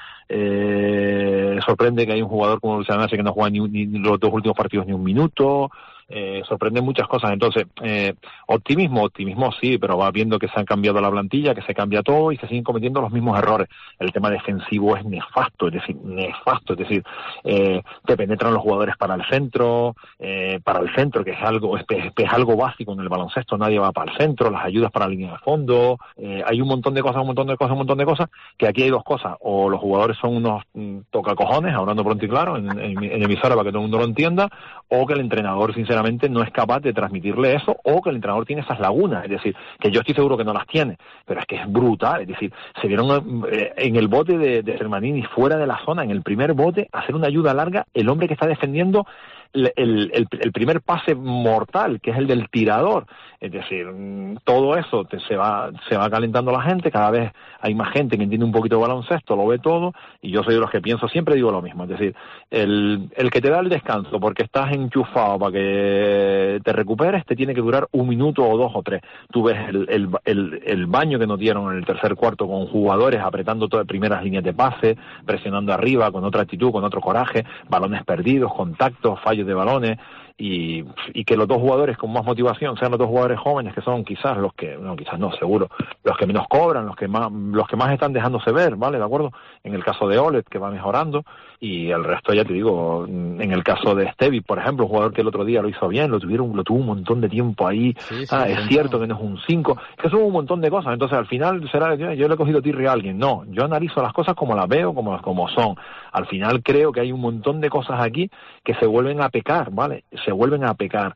Speaker 19: eh, sorprende que hay un jugador como Luciano Arce que no juega ni, ni los dos últimos partidos ni un minuto. Eh, sorprende muchas cosas. Entonces, eh, optimismo, optimismo sí, pero va viendo que se han cambiado la plantilla, que se cambia todo y se siguen cometiendo los mismos errores. El tema defensivo es nefasto, es decir, nefasto, es decir, eh, te penetran los jugadores para el centro, eh, para el centro, que es algo, es, es algo básico en el baloncesto, nadie va para el centro, las ayudas para la línea de fondo, eh, hay un montón de cosas, un montón de cosas, un montón de cosas, que aquí hay dos cosas, o los jugadores son unos mm, tocacojones, hablando pronto y claro, en, en, en emisora para que todo el mundo lo entienda, o que el entrenador, sinceramente, no es capaz de transmitirle eso, o que el entrenador tiene esas lagunas, es decir, que yo estoy seguro que no las tiene, pero es que es brutal, es decir, se vieron eh, en el bote de, de Sermanini, fuera de la zona, en el primer bote, hacer una ayuda larga, el hombre que está defendiendo el, el, el, el primer pase mortal, que es el del tirador, es decir, todo eso te, se va se va calentando la gente, cada vez hay más gente que entiende un poquito de baloncesto, lo ve todo, y yo soy de los que pienso, siempre digo lo mismo, es decir, el, el que te da el descanso porque estás enchufado para que te recuperes, te tiene que durar un minuto o dos o tres. Tú ves el, el, el, el baño que nos dieron en el tercer cuarto con jugadores apretando todas las primeras líneas de pase, presionando arriba, con otra actitud, con otro coraje, balones perdidos, contactos, fallos de balones, y, y que los dos jugadores con más motivación sean los dos jugadores jóvenes, que son quizás los que, no, quizás no, seguro, los que menos cobran, los que más, los que más están dejándose ver, ¿vale? ¿De acuerdo? En el caso de Olet, que va mejorando, y el resto, ya te digo, en el caso de Stevi, por ejemplo, un jugador que el otro día lo hizo bien, lo tuvieron, lo tuvo un montón de tiempo ahí, sí, sí, ah, es cierto que no es un cinco, que son un montón de cosas, entonces al final será, yo, yo le he cogido tirria a alguien, no, yo analizo las cosas como las veo, como, como son, al final creo que hay un montón de cosas aquí que se vuelven a pecar, ¿vale? Se vuelven a pecar,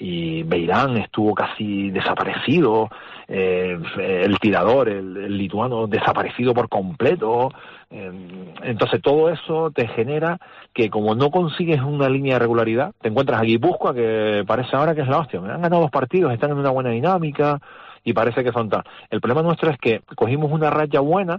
Speaker 19: y Beirán estuvo casi desaparecido, eh, el tirador, el, el lituano, desaparecido por completo, eh, entonces todo eso te genera que como no consigues una línea de regularidad, te encuentras a Guipúzcoa, que parece ahora que es la hostia, han ganado dos partidos, están en una buena dinámica, y parece que son tal. El problema nuestro es que cogimos una racha buena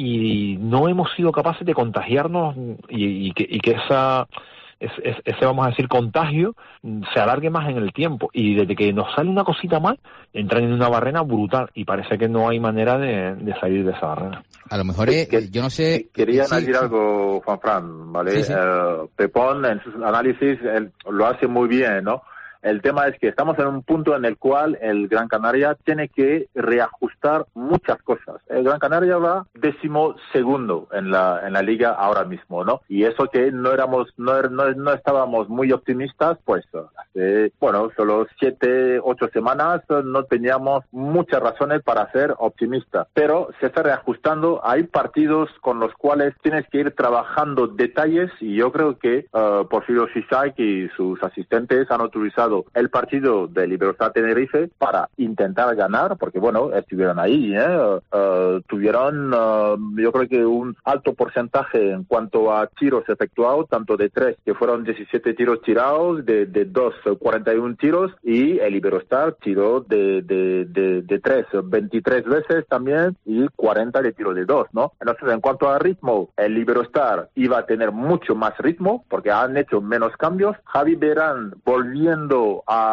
Speaker 19: y no hemos sido capaces de contagiarnos y, y, que, y que esa... ese, ese, vamos a decir, contagio se alargue más en el tiempo, y desde que nos sale una cosita mal, entran en una barrera brutal, y parece que no hay manera de, de salir de esa barrera.
Speaker 4: A lo mejor, es, que, yo no sé...
Speaker 18: Quería
Speaker 4: sí,
Speaker 18: añadir
Speaker 4: sí.
Speaker 18: algo, Juanfran, ¿vale?
Speaker 4: Sí, sí.
Speaker 18: Uh, Pepón, en sus análisis, él lo hace muy bien, ¿no? El tema es que estamos en un punto en el cual el Gran Canaria tiene que reajustar muchas cosas. El Gran Canaria va décimo segundo en la en la liga ahora mismo, ¿no? Y eso que no éramos no no, no estábamos muy optimistas, pues hace, bueno, solo siete, ocho semanas no teníamos muchas razones para ser optimistas. Pero se está reajustando. Hay partidos con los cuales tienes que ir trabajando detalles, y yo creo que uh, Porfirio Sisak y sus asistentes han utilizado el partido de Libertad Tenerife para intentar ganar, porque bueno, estuvieron ahí, ¿eh? Uh, tuvieron uh, yo creo que un alto porcentaje en cuanto a tiros efectuados, tanto de tres, que fueron diecisiete tiros tirados, de, de dos, cuarenta y uno tiros, y el Iberostar tiró de, de, de, de tres, veintitrés veces también, y cuarenta de tiro de dos, ¿no? Entonces, en cuanto a ritmo, el Iberostar iba a tener mucho más ritmo, porque han hecho menos cambios. Javi Beirán volviendo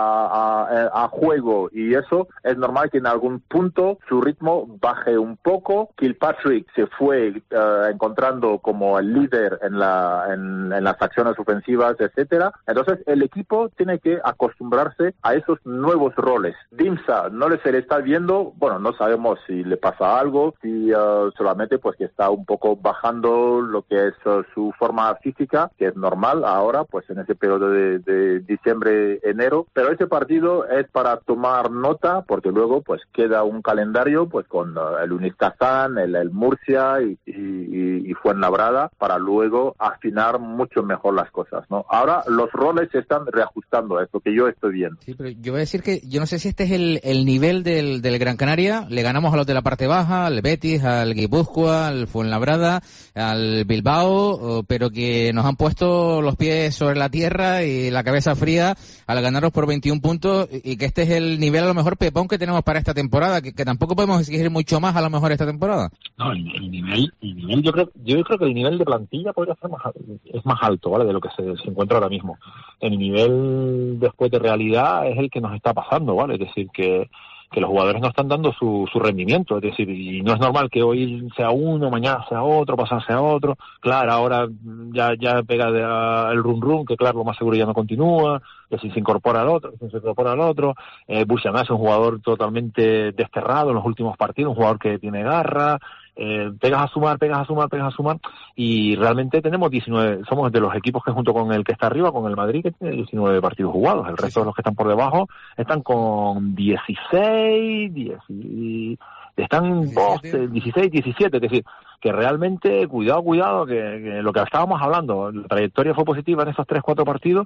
Speaker 18: A, a, a juego, y eso es normal que en algún punto su ritmo baje un poco. Kilpatrick se fue uh, encontrando como el líder en, la, en, en las acciones ofensivas, etcétera. Entonces el equipo tiene que acostumbrarse a esos nuevos roles. Dimsa no le se le está viendo, bueno, no sabemos si le pasa algo, si uh, solamente pues que está un poco bajando lo que es uh, su forma física, que es normal ahora, pues en ese periodo de, de diciembre, enero. Pero ese partido es para tomar nota, porque luego pues queda un calendario pues con uh, el Uniscazán, el, el Murcia y, y, y Fuenlabrada, para luego afinar mucho mejor las cosas, ¿no? Ahora los roles se están reajustando, a esto que yo estoy viendo.
Speaker 4: Sí, pero yo voy a decir que yo no sé si este es el, el nivel del, del Gran Canaria. Le ganamos a los de la parte baja, al Betis, al Guipúzcoa, al Fuenlabrada, al Bilbao, pero que nos han puesto los pies sobre la tierra y la cabeza fría al ganaros por veintiún puntos, y que este es el nivel a lo mejor, Pepón, que tenemos para esta temporada, que, que tampoco podemos exigir mucho más a lo mejor esta temporada.
Speaker 19: No, el, el nivel, el nivel yo creo, yo creo que el nivel de plantilla podría ser más, es más alto, ¿vale? De lo que se, se encuentra ahora mismo. El nivel después de realidad es el que nos está pasando, ¿vale? Es decir, que que los jugadores no están dando su, su rendimiento, es decir, y no es normal que hoy sea uno, mañana sea otro, pasado sea otro. Claro, ahora ya ya pega de, uh, el run run, que claro, lo más seguro ya no continúa, que si se incorpora al otro, si se incorpora al otro. Eh, Buchanan es un jugador totalmente desterrado en los últimos partidos, un jugador que tiene garra. Eh, pegas a sumar, pegas a sumar, pegas a sumar, y realmente tenemos diecinueve, somos de los equipos que junto con el que está arriba, con el Madrid, que tiene diecinueve partidos jugados. El resto sí, sí. de los que están por debajo están con dieciséis, diez, y están dieciséis, diecisiete, es decir, que realmente, cuidado, cuidado, que, que lo que estábamos hablando, la trayectoria fue positiva en esos tres, cuatro partidos,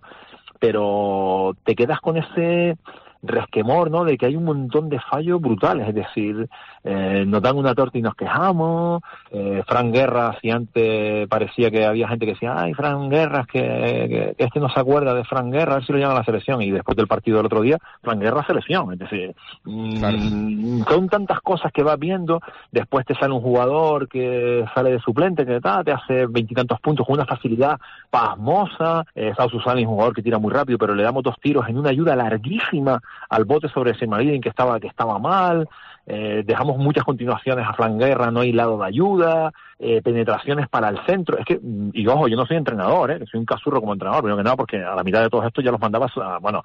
Speaker 19: pero te quedas con ese resquemor, ¿no?, de que hay un montón de fallos brutales, es decir, eh, nos dan una torta y nos quejamos. eh, Fran Guerra, si antes parecía que había gente que decía, ay, Fran Guerra, que, que, que este no se acuerda de Fran Guerra, a ver si lo llaman a la selección, y después del partido del otro día, Fran Guerra selección, es decir, claro. mmm, son tantas cosas que vas viendo. Después te sale un jugador que sale de suplente, que ta, te hace veintitantos puntos con una facilidad pasmosa. eh, Sao Susani es un jugador que tira muy rápido, pero le damos dos tiros en una ayuda larguísima al bote sobre Semadín que estaba, que estaba mal, eh, dejamos muchas continuaciones a Fran Guerra, no hay lado de ayuda, eh, penetraciones para el centro. Es que, y ojo, yo no soy entrenador, ¿eh? Soy un casurro como entrenador, primero que nada, porque a la mitad de todo esto ya los mandabas a, bueno,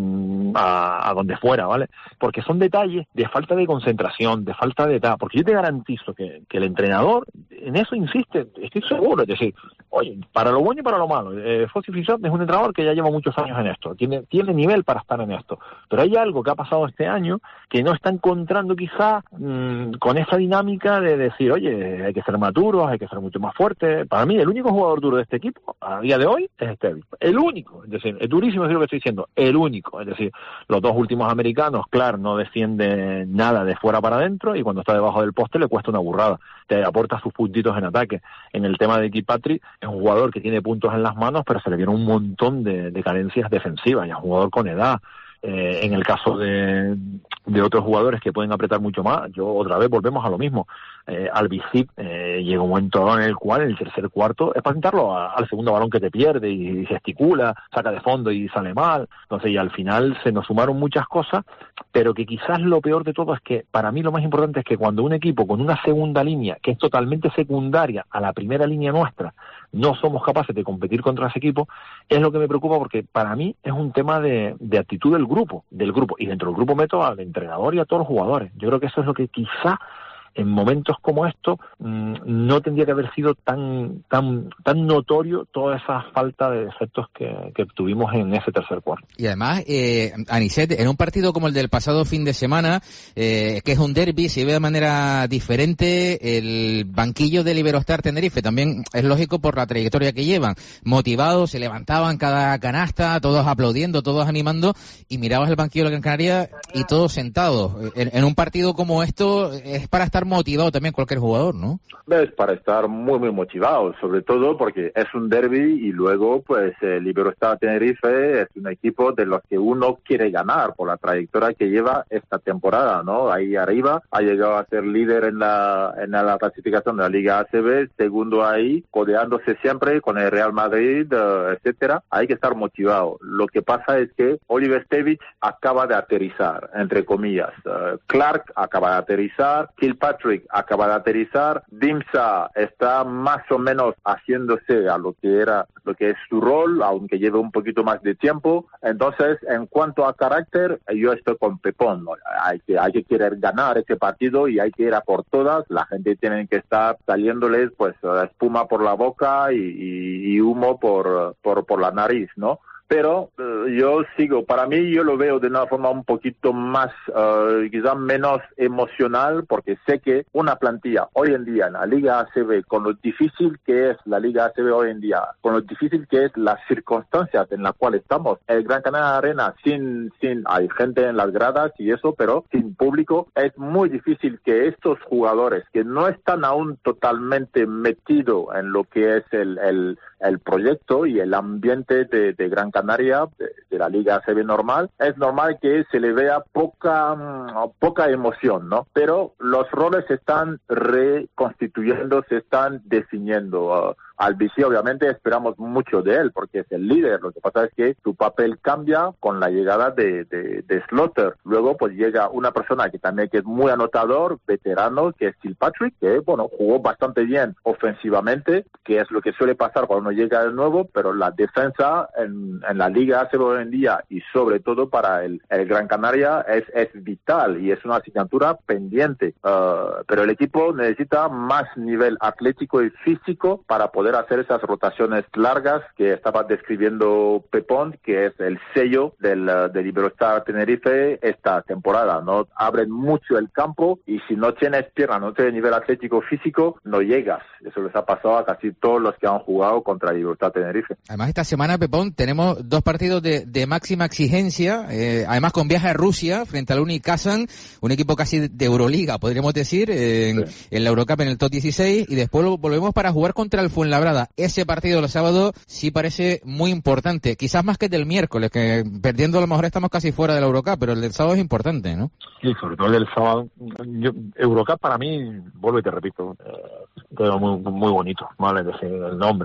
Speaker 19: a, a donde fuera, ¿vale? Porque son detalles de falta de concentración, de falta de tal, porque yo te garantizo que, que el entrenador en eso insiste, estoy seguro, es decir, oye, para lo bueno y para lo malo, eh, Fossi Fichot es un entrenador que ya lleva muchos años en esto, tiene, tiene nivel para estar en esto, pero hay algo que ha pasado este año que no está encontrando quizá mmm, con esa dinámica de decir, oye, hay que ser más duros, hay que ser mucho más fuertes. Para mí el único jugador duro de este equipo a día de hoy es Estevi, el único, es decir, es durísimo decir lo que estoy diciendo, el único, es decir, los dos últimos americanos, claro, no defienden nada de fuera para adentro y cuando está debajo del poste le cuesta una burrada, te aporta sus puntitos en ataque. En el tema de Kilpatrick es un jugador que tiene puntos en las manos, pero se le vieron un montón de, de carencias defensivas, y es un jugador con edad. Eh, en el caso de, de otros jugadores que pueden apretar mucho más, yo otra vez volvemos a lo mismo. Eh, Albicip eh, llega un momento en el cual en el tercer cuarto es para pintarlo a, al segundo balón que te pierde y, y gesticula, saca de fondo y sale mal. Entonces, y al final se nos sumaron muchas cosas, pero que quizás lo peor de todo es que para mí lo más importante es que cuando un equipo con una segunda línea que es totalmente secundaria a la primera línea nuestra no somos capaces de competir contra ese equipo, es lo que me preocupa, porque para mí es un tema de, de actitud del grupo, del grupo, y dentro del grupo meto al entrenador y a todos los jugadores. Yo creo que eso es lo que quizá en momentos como estos mmm, no tendría que haber sido tan tan tan notorio toda esa falta de defectos que, que tuvimos en ese tercer cuarto.
Speaker 4: Y además, eh, Anicet, en un partido como el del pasado fin de semana, eh, que es un derbi, se ve de manera diferente el banquillo del Iberostar Tenerife. También es lógico por la trayectoria que llevan. Motivados, se levantaban cada canasta, todos aplaudiendo, todos animando, y mirabas el banquillo de la Gran Canaria y todos sentados. En, en un partido como esto es para estar motivado también cualquier jugador, ¿no?
Speaker 18: Es para estar muy, muy motivado, sobre todo porque es un derbi y luego, pues, el Iberostar Tenerife es un equipo de los que uno quiere ganar por la trayectoria que lleva esta temporada, ¿no? Ahí arriba ha llegado a ser líder en la en la clasificación de la Liga A C B, segundo ahí, codeándose siempre con el Real Madrid, uh, etcétera. Hay que estar motivado. Lo que pasa es que Oliver Stevic acaba de aterrizar, entre comillas. Uh, Clark acaba de aterrizar, Kilpatrick acaba de aterrizar, Dimsa está más o menos haciéndose a lo que era, lo que es su rol, aunque lleve un poquito más de tiempo. Entonces, en cuanto a carácter, yo estoy con Pepón, ¿no? Hay que, hay que querer ganar este partido y hay que ir a por todas. La gente tiene que estar saliéndoles, pues, espuma por la boca y, y, y humo por, por, por la nariz, ¿no? Pero uh, yo sigo, para mí yo lo veo de una forma un poquito más, uh, quizá menos emocional, porque sé que una plantilla hoy en día en la Liga A C B, con lo difícil que es la Liga A C B hoy en día, con lo difícil que es las circunstancias en las cuales estamos, el Gran Canaria Arena sin, sin, hay gente en las gradas y eso, pero sin público, es muy difícil que estos jugadores que no están aún totalmente metidos en lo que es el, el, el proyecto y el ambiente de, de Gran Canaria, de, de la Liga A C B normal, es normal que se le vea poca poca emoción, ¿no? Pero los roles se están reconstituyendo, se están definiendo. Uh, Albicip, obviamente, esperamos mucho de él, porque es el líder. Lo que pasa es que su papel cambia con la llegada de, de, de Slaughter. Luego, pues llega una persona que también que es muy anotador, veterano, que es Kilpatrick, que, bueno, jugó bastante bien ofensivamente, que es lo que suele pasar cuando uno llega de nuevo, pero la defensa en, en la Liga A C B hoy en día, y sobre todo para el, el Gran Canaria, es, es vital y es una asignatura pendiente. Uh, pero el equipo necesita más nivel atlético y físico para poder hacer esas rotaciones largas que estaba describiendo Pepón, que es el sello del, del Iberostar Tenerife esta temporada, ¿no? Abren mucho el campo y si no tienes pierna, no tienes nivel atlético físico, no llegas. Eso les ha pasado a casi todos los que han jugado contra el Iberostar Tenerife.
Speaker 4: Además, esta semana, Pepón, tenemos dos partidos de, de máxima exigencia, eh, además con viaje a Rusia frente al Unic Kazan, un equipo casi de Euroliga, podríamos decir, eh, en, sí. en la Eurocup en el top dieciséis, y después lo volvemos para jugar contra el Fuenlabrada. Ese partido del sábado sí parece muy importante, quizás más que el del miércoles, que perdiendo a lo mejor estamos casi fuera de la Eurocup, pero el del sábado es importante, ¿no?
Speaker 19: Sí, sobre todo el del sábado. Yo, Eurocup para mí, vuelvo y te repito, eh, quedó muy, muy bonito, ¿vale? Decir el nombre y tal.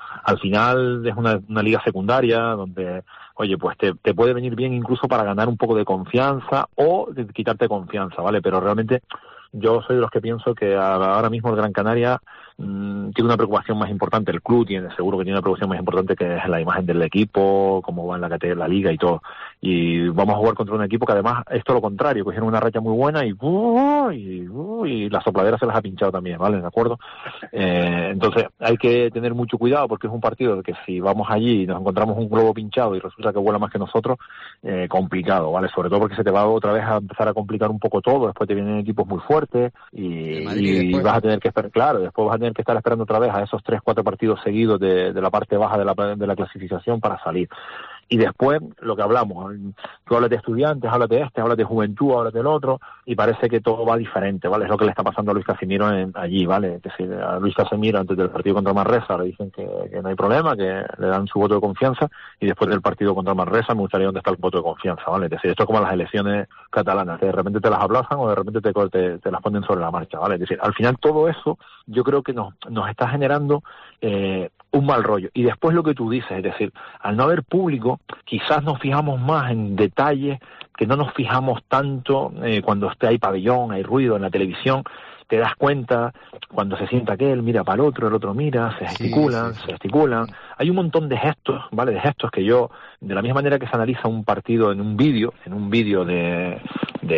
Speaker 19: al final es una, una liga secundaria donde, oye, pues te, te puede venir bien incluso para ganar un poco de confianza o de quitarte confianza, ¿vale? Pero realmente yo soy de los que pienso que ahora mismo el Gran Canaria mmm, tiene una preocupación más importante, el club tiene, seguro que tiene una preocupación más importante, que es la imagen del equipo, cómo va en la categoría, la liga y todo. Y vamos a jugar contra un equipo que además es todo lo contrario, cogieron una racha muy buena y, uh, y, uh, y la sopladera se las ha pinchado también, ¿vale? ¿De acuerdo? Eh, entonces hay que tener mucho cuidado porque es un partido de que si vamos allí y nos encontramos un globo pinchado y resulta que vuela más que nosotros, eh, complicado, ¿vale? Sobre todo porque se te va otra vez a empezar a complicar un poco todo, después te vienen equipos muy fuertes y, y vas a tener que esperar, claro, después vas a tener que estar esperando otra vez a esos tres, cuatro partidos seguidos de, de la parte baja de la, de la clasificación para salir. Y después, lo que hablamos, tú hablas de estudiantes, hablas de este, hablas de juventud, hablas del otro, y parece que todo va diferente, ¿vale? Es lo que le está pasando a Luis Casimiro en, allí, ¿vale? Es decir, a Luis Casimiro antes del partido contra Manresa le dicen que, que no hay problema, que le dan su voto de confianza, y después del partido contra Manresa me gustaría dónde está el voto de confianza, ¿vale? Es decir, esto es como las elecciones catalanas, que de repente te las aplazan o de repente te, te, te las ponen sobre la marcha, ¿vale? Es decir, al final todo eso yo creo que nos, nos está generando eh, un mal rollo. Y después lo que tú dices, es decir, al no haber público, quizás nos fijamos más en detalles que no nos fijamos tanto eh, cuando esté hay pabellón, hay ruido en la televisión. Te das cuenta cuando se sienta aquel, mira para el otro, el otro mira, se gesticulan, sí, sí, sí. se gesticulan. Hay un montón de gestos, ¿vale? De gestos que yo, de la misma manera que se analiza un partido en un vídeo, en un vídeo de, de,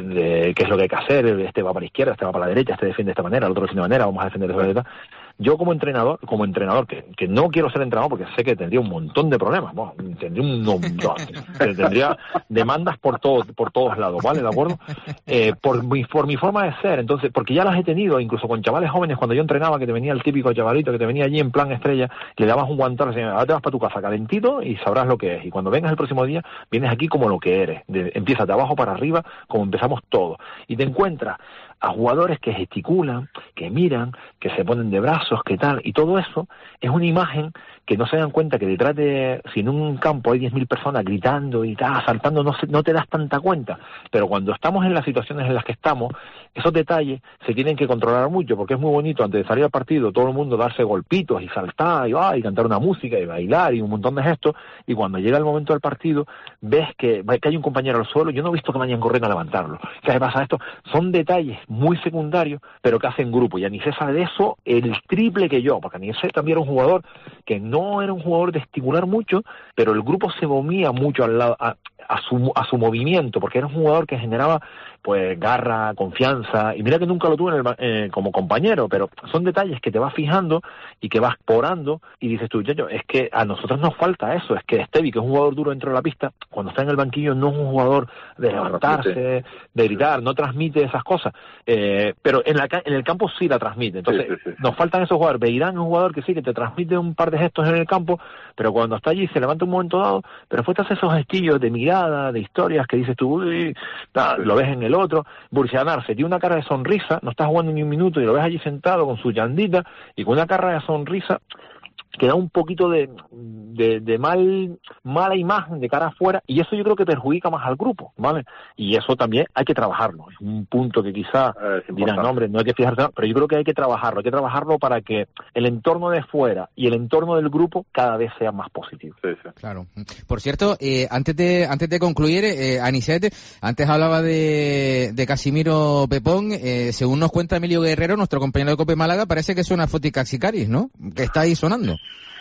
Speaker 19: de qué es lo que hay que hacer, este va para la izquierda, este va para la derecha, este defiende de esta manera, el otro defiende de esta manera, vamos a defender de esta manera. Yo como entrenador, como entrenador, que, que no quiero ser entrenador porque sé que tendría un montón de problemas, bueno, tendría un no, no, tendría demandas por todo, por todos lados, ¿vale? ¿De acuerdo? Eh, por mi, por mi forma de ser, entonces, porque ya las he tenido, incluso con chavales jóvenes, cuando yo entrenaba, que te venía el típico chavalito, que te venía allí en plan estrella, le dabas un guantazo, y ahora te vas para tu casa calentito y sabrás lo que es, y cuando vengas el próximo día, vienes aquí como lo que eres, de, empiezas de abajo para arriba, como empezamos todos, y te encuentras a jugadores que gesticulan, que miran, que se ponen de brazos, que tal, y todo eso es una imagen que no se dan cuenta que detrás de, si en un campo hay diez mil personas gritando y tal, saltando, no, se, no te das tanta cuenta, pero cuando estamos en las situaciones en las que estamos, esos detalles se tienen que controlar mucho, porque es muy bonito antes de salir al partido todo el mundo darse golpitos y saltar y, ah, y cantar una música y bailar y un montón de gestos, y cuando llega el momento del partido ves que, que hay un compañero al suelo, yo no he visto que vayan corriendo a levantarlo, ¿qué pasa esto? Son detalles muy secundarios, pero que hacen grupo, y Anicet sabe de eso el triple que yo, porque Anicet también era un jugador que no era un jugador de estimular mucho, pero el grupo se movía mucho al lado, a, a su a su movimiento, porque era un jugador que generaba pues garra, confianza, y mira que nunca lo tuve en el, eh, como compañero, pero son detalles que te vas fijando y que vas porando y dices tú, yo, es que a nosotros nos falta eso, es que Estevi, que es un jugador duro dentro de la pista, cuando está en el banquillo no es un jugador de levantarse, de gritar, no transmite esas cosas, eh, pero en, la, en el campo sí la transmite, entonces sí, sí, sí. Nos faltan esos jugadores. Beirán es un jugador que sí, que te transmite un par de gestos en el campo, pero cuando está allí se levanta un momento dado, pero después te hace esos gestillos de mirada, de historias que dices tú, uy, nah, lo ves en el otro. Burcianarse tiene una cara de sonrisa, no está jugando ni un minuto y lo ves allí sentado con su yandita y con una cara de sonrisa que da un poquito de, de, de mal mala imagen de cara afuera, y eso yo creo que perjudica más al grupo, ¿vale? Y eso también hay que trabajarlo, es un punto que quizá eh, dirán, no, hombre, no hay que fijarse, pero yo creo que hay que trabajarlo, hay que trabajarlo para que el entorno de fuera y el entorno del grupo cada vez sea más positivo.
Speaker 4: Sí, sí. Claro. Por cierto, eh, antes de antes de concluir, eh, Anicet, antes hablaba de, de Casimiro Pepón, eh, según nos cuenta Emilio Guerrero, nuestro compañero de Cope Málaga, parece que suena Fotica Sicaris, ¿no? Que está ahí sonando.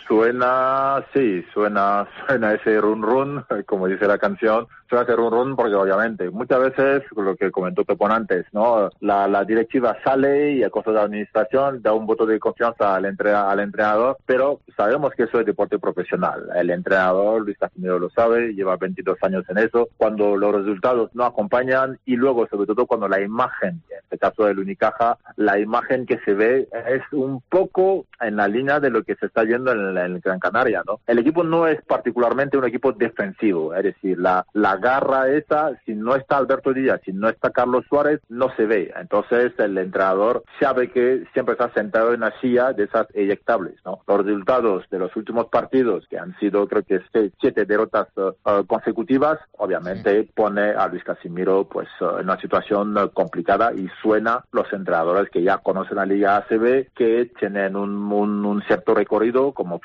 Speaker 18: Suena, sí, suena, suena ese run run, como dice la canción, suena ese run run porque obviamente muchas veces, lo que comentó Pepón antes, ¿no? La, la directiva sale y a costa de la administración da un voto de confianza al, entre, al entrenador, pero sabemos que eso es deporte profesional. El entrenador, Luis Casimiro lo sabe, lleva veintidós años en eso, cuando los resultados no acompañan y luego sobre todo cuando la imagen, en este caso del Unicaja, la imagen que se ve es un poco en la línea de lo que se está viendo en el en Gran Canaria, ¿no? El equipo no es particularmente un equipo defensivo, es decir, la, la garra esa, si no está Alberto Díaz, si no está Carlos Suárez, no se ve. Entonces el entrenador sabe que siempre está sentado en la silla de esas eyectables, ¿no? Los resultados de los últimos partidos, que han sido creo que siete derrotas uh, consecutivas, obviamente sí. Pone a Luis Casimiro pues uh, en una situación uh, complicada, y suena los entrenadores que ya conocen la Liga A C B, que tienen un, un, un cierto recorrido, como fue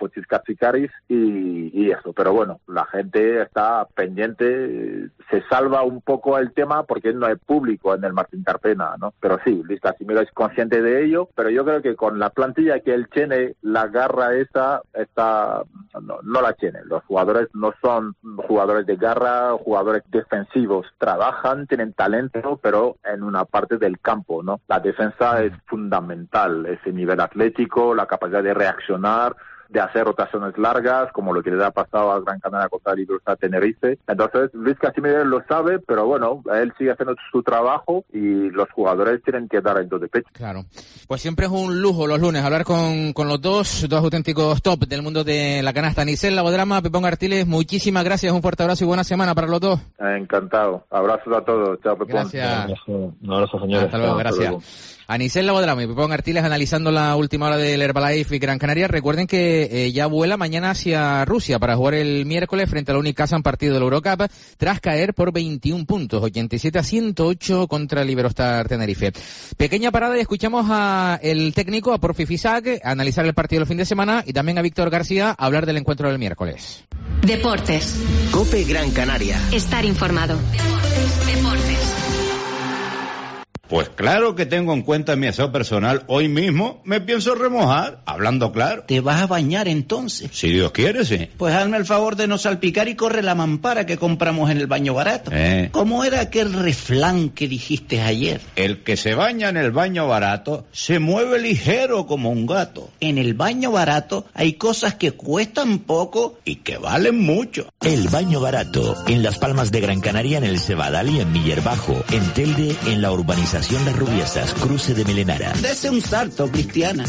Speaker 18: Fotis Katsikaris y, y eso. Pero bueno, la gente está pendiente, se salva un poco el tema porque no hay público en el Martín Carpena, ¿no? Pero sí, Luis Casimiro es consciente de ello, pero yo creo que con la plantilla que él tiene, la garra esa, está, no, no la tiene. Los jugadores no son jugadores de garra, jugadores defensivos. Trabajan, tienen talento, pero en una parte del campo, ¿no? La defensa es fundamental, ese nivel atlético, la capacidad de reaccionar, de hacer rotaciones largas, como lo que le ha pasado a Gran Canaria contra el Iberostar Tenerife. Entonces, Luis Casimiro lo sabe, pero bueno, él sigue haciendo su trabajo y los jugadores tienen que dar el do de pecho.
Speaker 4: Claro. Pues siempre es un lujo los lunes hablar con, con los dos, dos auténticos top del mundo de la canasta. Anicel Labodrama, Pepón Artiles, muchísimas gracias, un fuerte abrazo y buena semana para los dos.
Speaker 18: Encantado. Abrazos a todos. Chao, Pepón.
Speaker 4: Gracias.
Speaker 18: Un abrazo, señores.
Speaker 4: Hasta luego,
Speaker 18: Chao,
Speaker 4: gracias.
Speaker 18: hasta luego.
Speaker 4: Anicel Labodrama y Pepón Artiles analizando la última hora del Herbalife y Gran Canaria. Recuerden que eh, ya vuela mañana hacia Rusia para jugar el miércoles frente a la Unicaja en partido del Eurocup tras caer por veintiún puntos, ochenta y siete a ciento ocho contra el Iberostar Tenerife. Pequeña parada y escuchamos a el técnico, a Porfi Fisac, analizar el partido del fin de semana y también a Víctor García hablar del encuentro del miércoles.
Speaker 2: Deportes.
Speaker 3: COPE Gran Canaria.
Speaker 2: Estar informado. Deportes. Deportes.
Speaker 20: Pues claro que tengo en cuenta mi aseo personal. Hoy mismo me pienso remojar, hablando claro.
Speaker 21: ¿Te vas a bañar entonces?
Speaker 20: Si Dios quiere, sí.
Speaker 21: Pues hazme el favor de no salpicar y corre la mampara que compramos en el baño barato.
Speaker 20: Eh.
Speaker 21: ¿Cómo era aquel refrán que dijiste ayer?
Speaker 20: El que se baña en el baño barato se mueve ligero como un gato.
Speaker 21: En el baño barato hay cosas que cuestan poco y que valen mucho.
Speaker 22: El baño barato, en Las Palmas de Gran Canaria, en el Cebadal y en Miller Bajo, en Telde, en la urbanización Las Rubiesas, cruce de Melenara.
Speaker 21: Dese un salto, Cristiana.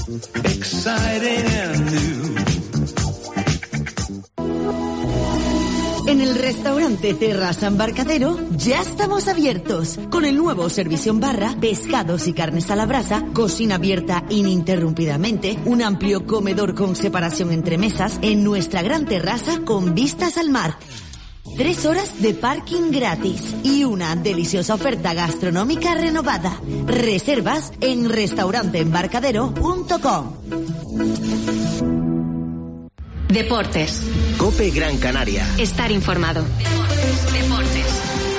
Speaker 9: En el restaurante Terraza Embarcadero ya estamos abiertos con el nuevo servicio en barra, pescados y carnes a la brasa, cocina abierta ininterrumpidamente, un amplio comedor con separación entre mesas en nuestra gran terraza con vistas al mar. Tres horas de parking gratis y una deliciosa oferta gastronómica renovada. Reservas en restauranteembarcadero punto com.
Speaker 2: Deportes.
Speaker 3: COPE Gran Canaria.
Speaker 2: Estar informado. Deportes. Deportes.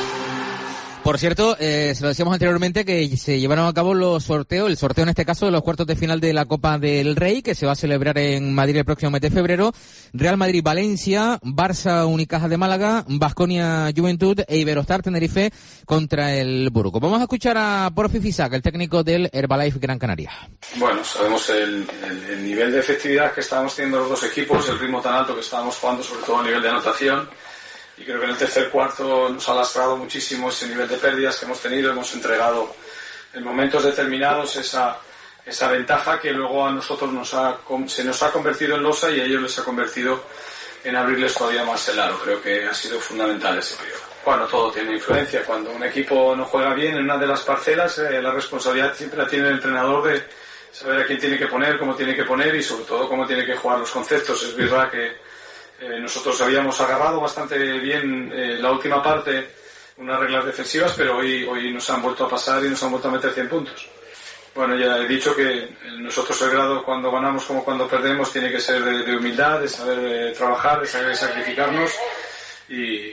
Speaker 4: Por cierto, eh, se lo decíamos anteriormente que se llevaron a cabo los sorteos, el sorteo en este caso de los cuartos de final de la Copa del Rey, que se va a celebrar en Madrid el próximo mes de febrero. Real Madrid-Valencia, Barça Unicaja de Málaga, Baskonia Juventud e Iberostar Tenerife contra el Burgos. Vamos a escuchar a Porfi Fisac, el técnico del Herbalife Gran Canaria.
Speaker 6: Bueno, sabemos el, el, el nivel de efectividad que estábamos teniendo los dos equipos, el ritmo tan alto que estábamos jugando, sobre todo a nivel de anotación. Y creo que en el tercer cuarto nos ha lastrado muchísimo ese nivel de pérdidas que hemos tenido. Hemos entregado en momentos determinados esa, esa ventaja que luego a nosotros nos ha, se nos ha convertido en losa y a ellos les ha convertido en abrirles todavía más el aro. Creo que ha sido fundamental ese periodo. Bueno, todo tiene influencia. Cuando un equipo no juega bien en una de las parcelas, eh, la responsabilidad siempre la tiene el entrenador de saber a quién tiene que poner, cómo tiene que poner y sobre todo cómo tiene que jugar los conceptos. Es verdad que Eh, nosotros habíamos agarrado bastante bien eh, la última parte, unas reglas defensivas, pero hoy, hoy nos han vuelto a pasar y nos han vuelto a meter cien puntos. Bueno, ya he dicho que nosotros el grado cuando ganamos como cuando perdemos tiene que ser de, de humildad, de saber eh, trabajar, de saber sacrificarnos y,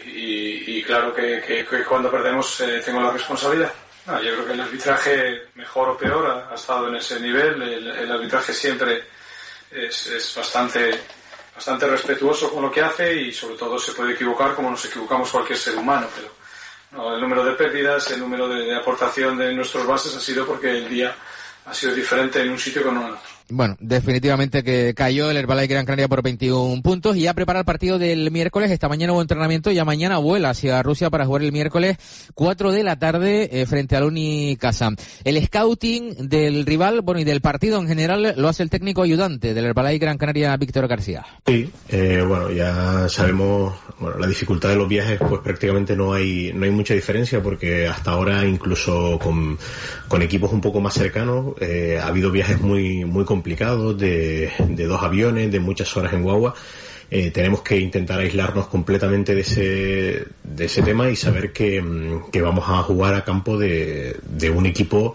Speaker 6: y, y claro que, que, que cuando perdemos eh, tengo la responsabilidad. No, yo creo que el arbitraje, mejor o peor, ha, ha estado en ese nivel. El, el arbitraje siempre es, es bastante... bastante respetuoso con lo que hace y sobre todo se puede equivocar como nos equivocamos cualquier ser humano, pero no, el número de pérdidas, el número de, de aportación de nuestros bases ha sido porque el día ha sido diferente en un sitio que no en otro.
Speaker 4: Bueno, definitivamente que cayó el Herbalife Gran Canaria por veintiún puntos y ya prepara el partido del miércoles. Esta mañana hubo entrenamiento y ya mañana vuela hacia Rusia para jugar el miércoles cuatro de la tarde eh, frente al Unicaja. El scouting del rival, bueno, y del partido en general lo hace el técnico ayudante del Herbalife Gran Canaria, Víctor García.
Speaker 5: Sí, eh, bueno, ya sabemos, bueno, la dificultad de los viajes, pues prácticamente no hay no hay mucha diferencia porque hasta ahora incluso con, con equipos un poco más cercanos eh, ha habido viajes muy muy complicados de, de dos aviones, de muchas horas en guagua. Eh, tenemos que intentar aislarnos completamente de ese de ese tema y saber que, que vamos a jugar a campo de, de un equipo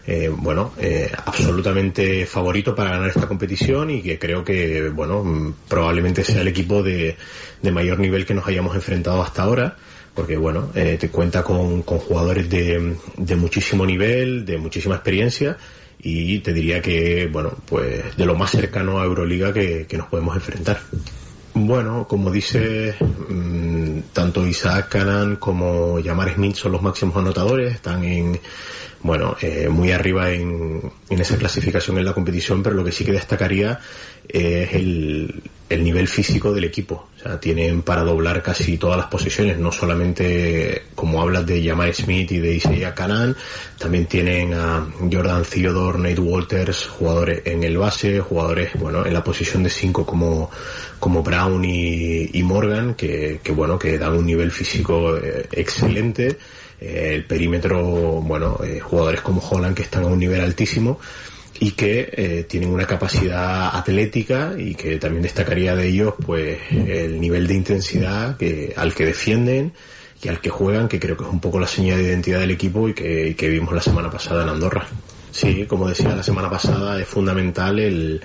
Speaker 5: eh, bueno, eh, absolutamente favorito para ganar esta competición y que creo que, bueno, probablemente sea el equipo de, de mayor nivel que nos hayamos enfrentado hasta ahora. Porque, bueno, eh, te cuenta con, con jugadores de, de muchísimo nivel, de muchísima experiencia, y te diría que, bueno, pues de lo más cercano a Euroliga que, que nos podemos enfrentar. Bueno, como dice, mmm, tanto Isaac Canaan como Jamar Smith son los máximos anotadores, están en, bueno, eh, muy arriba en, en esa clasificación en la competición, pero lo que sí que destacaría es el, el nivel físico del equipo. O sea, tienen para doblar casi todas las posiciones, no solamente como hablas de Jamar Smith y de Isaiah Canaan, también tienen a Jordan Theodore, Nate Walters, jugadores en el base, jugadores, bueno, en la posición de cinco como, como Brown y, y Morgan, que, que bueno, que dan un nivel físico eh, excelente. Eh, el perímetro, bueno, eh, jugadores como Holland que están a un nivel altísimo y que eh, tienen una capacidad atlética, y que también destacaría de ellos pues el nivel de intensidad que al que defienden y al que juegan, que creo que es un poco la señal de identidad del equipo y que, y que vimos la semana pasada en Andorra. Sí, como decía la semana pasada, es fundamental el,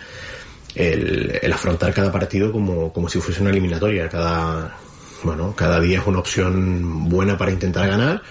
Speaker 5: el, el afrontar cada partido como, como si fuese una eliminatoria. Cada, bueno, cada día es una opción buena para intentar ganar,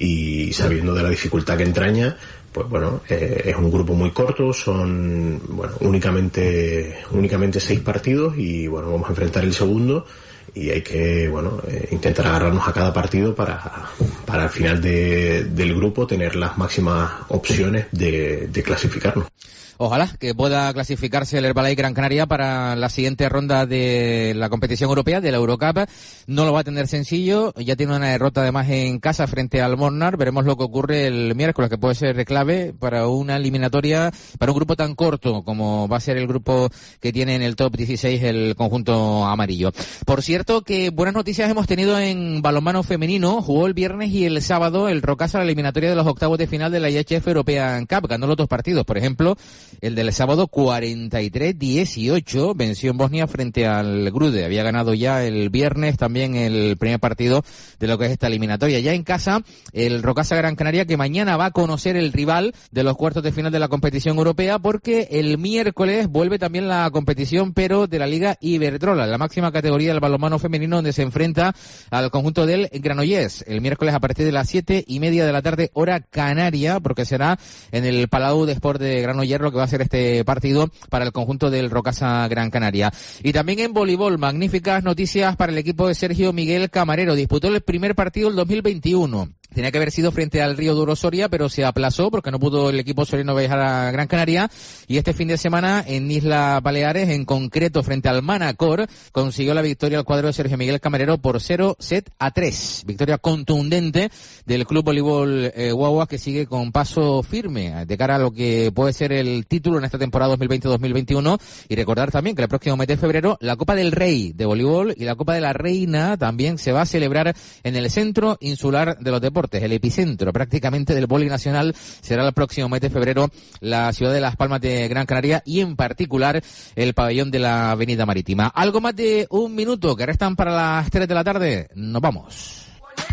Speaker 5: y sabiendo de la dificultad que entraña, pues bueno, eh, es un grupo muy corto, son, bueno, únicamente, únicamente seis partidos, y bueno, vamos a enfrentar el segundo, y hay que, bueno, eh, intentar agarrarnos a cada partido para, para al final de, del grupo tener las máximas opciones de, de clasificarnos.
Speaker 4: Ojalá que pueda clasificarse el Herbalife Gran Canaria para la siguiente ronda de la competición europea, de la Eurocup. No lo va a tener sencillo, ya tiene una derrota además en casa frente al Mornar. Veremos lo que ocurre el miércoles, que puede ser clave para una eliminatoria, para un grupo tan corto como va a ser el grupo que tiene en el top dieciséis el conjunto amarillo. Por cierto, que buenas noticias hemos tenido en balonmano femenino. Jugó el viernes y el sábado el Rocasa la eliminatoria de los octavos de final de la I H F European Cup. Ganó los dos partidos, por ejemplo, el del sábado cuarenta y tres dieciocho, venció en Bosnia frente al Grude. Había ganado ya el viernes también el primer partido de lo que es esta eliminatoria. Ya en casa, el Rocasa Gran Canaria, que mañana va a conocer el rival de los cuartos de final de la competición europea, porque el miércoles vuelve también la competición, pero de la Liga Iberdrola, la máxima categoría del balonmano femenino, donde se enfrenta al conjunto del Granollers. El miércoles a partir de las siete y media de la tarde, hora canaria, porque será en el Palau de Sport de Granollers lo que va a ser este partido para el conjunto del Rocasa Gran Canaria. Y también en voleibol, magníficas noticias para el equipo de Sergio Miguel Camarero. Disputó el primer partido del dos mil veintiuno. Tenía que haber sido frente al Río Duro Soria, pero se aplazó porque no pudo el equipo soriano viajar a Gran Canaria. Y este fin de semana en Islas Baleares, en concreto frente al Manacor, consiguió la victoria al cuadro de Sergio Miguel Camarero por cero set a tres. Victoria contundente del Club Voleibol eh, Guaguas, que sigue con paso firme de cara a lo que puede ser el título en esta temporada dos mil veinte dos mil veintiuno. Y recordar también que el próximo mes de febrero la Copa del Rey de voleibol y la Copa de la Reina también se va a celebrar en el Centro Insular de los Deportes. El epicentro prácticamente del vóley nacional será el próximo mes de febrero la ciudad de Las Palmas de Gran Canaria, y en particular el pabellón de la Avenida Marítima. Algo más de un minuto que restan para las tres de la tarde. Nos vamos.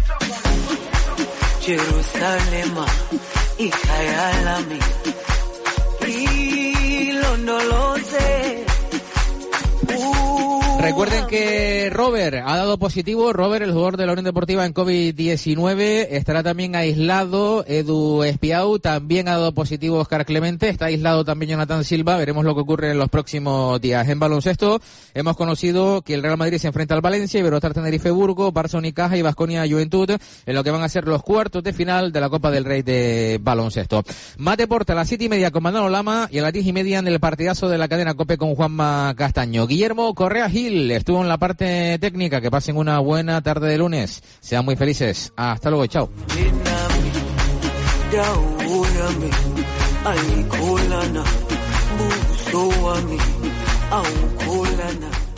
Speaker 1: Jerusalén, no lo sé.
Speaker 4: Recuerden que Robert ha dado positivo. Robert, el jugador de la Unión Deportiva, en COVID diecinueve, estará también aislado. Edu Espiau también ha dado positivo. Oscar Clemente está aislado también. Jonathan Silva. Veremos lo que ocurre en los próximos días. En baloncesto hemos conocido que el Real Madrid se enfrenta al Valencia, Iberostar Tenerife Burgo, Barça Unicaja y Baskonia Juventud en lo que van a ser los cuartos de final de la Copa del Rey de baloncesto. Más deporte a las siete y media con Manolo Lama, y a las diez y media en el partidazo de la cadena COPE con Juanma Castaño. Guillermo Correa Gil estuvo en la parte técnica. Que pasen una buena tarde de lunes. Sean muy felices. Hasta luego. Chao.
Speaker 1: Ay, kulana, buso a mí, au kulana.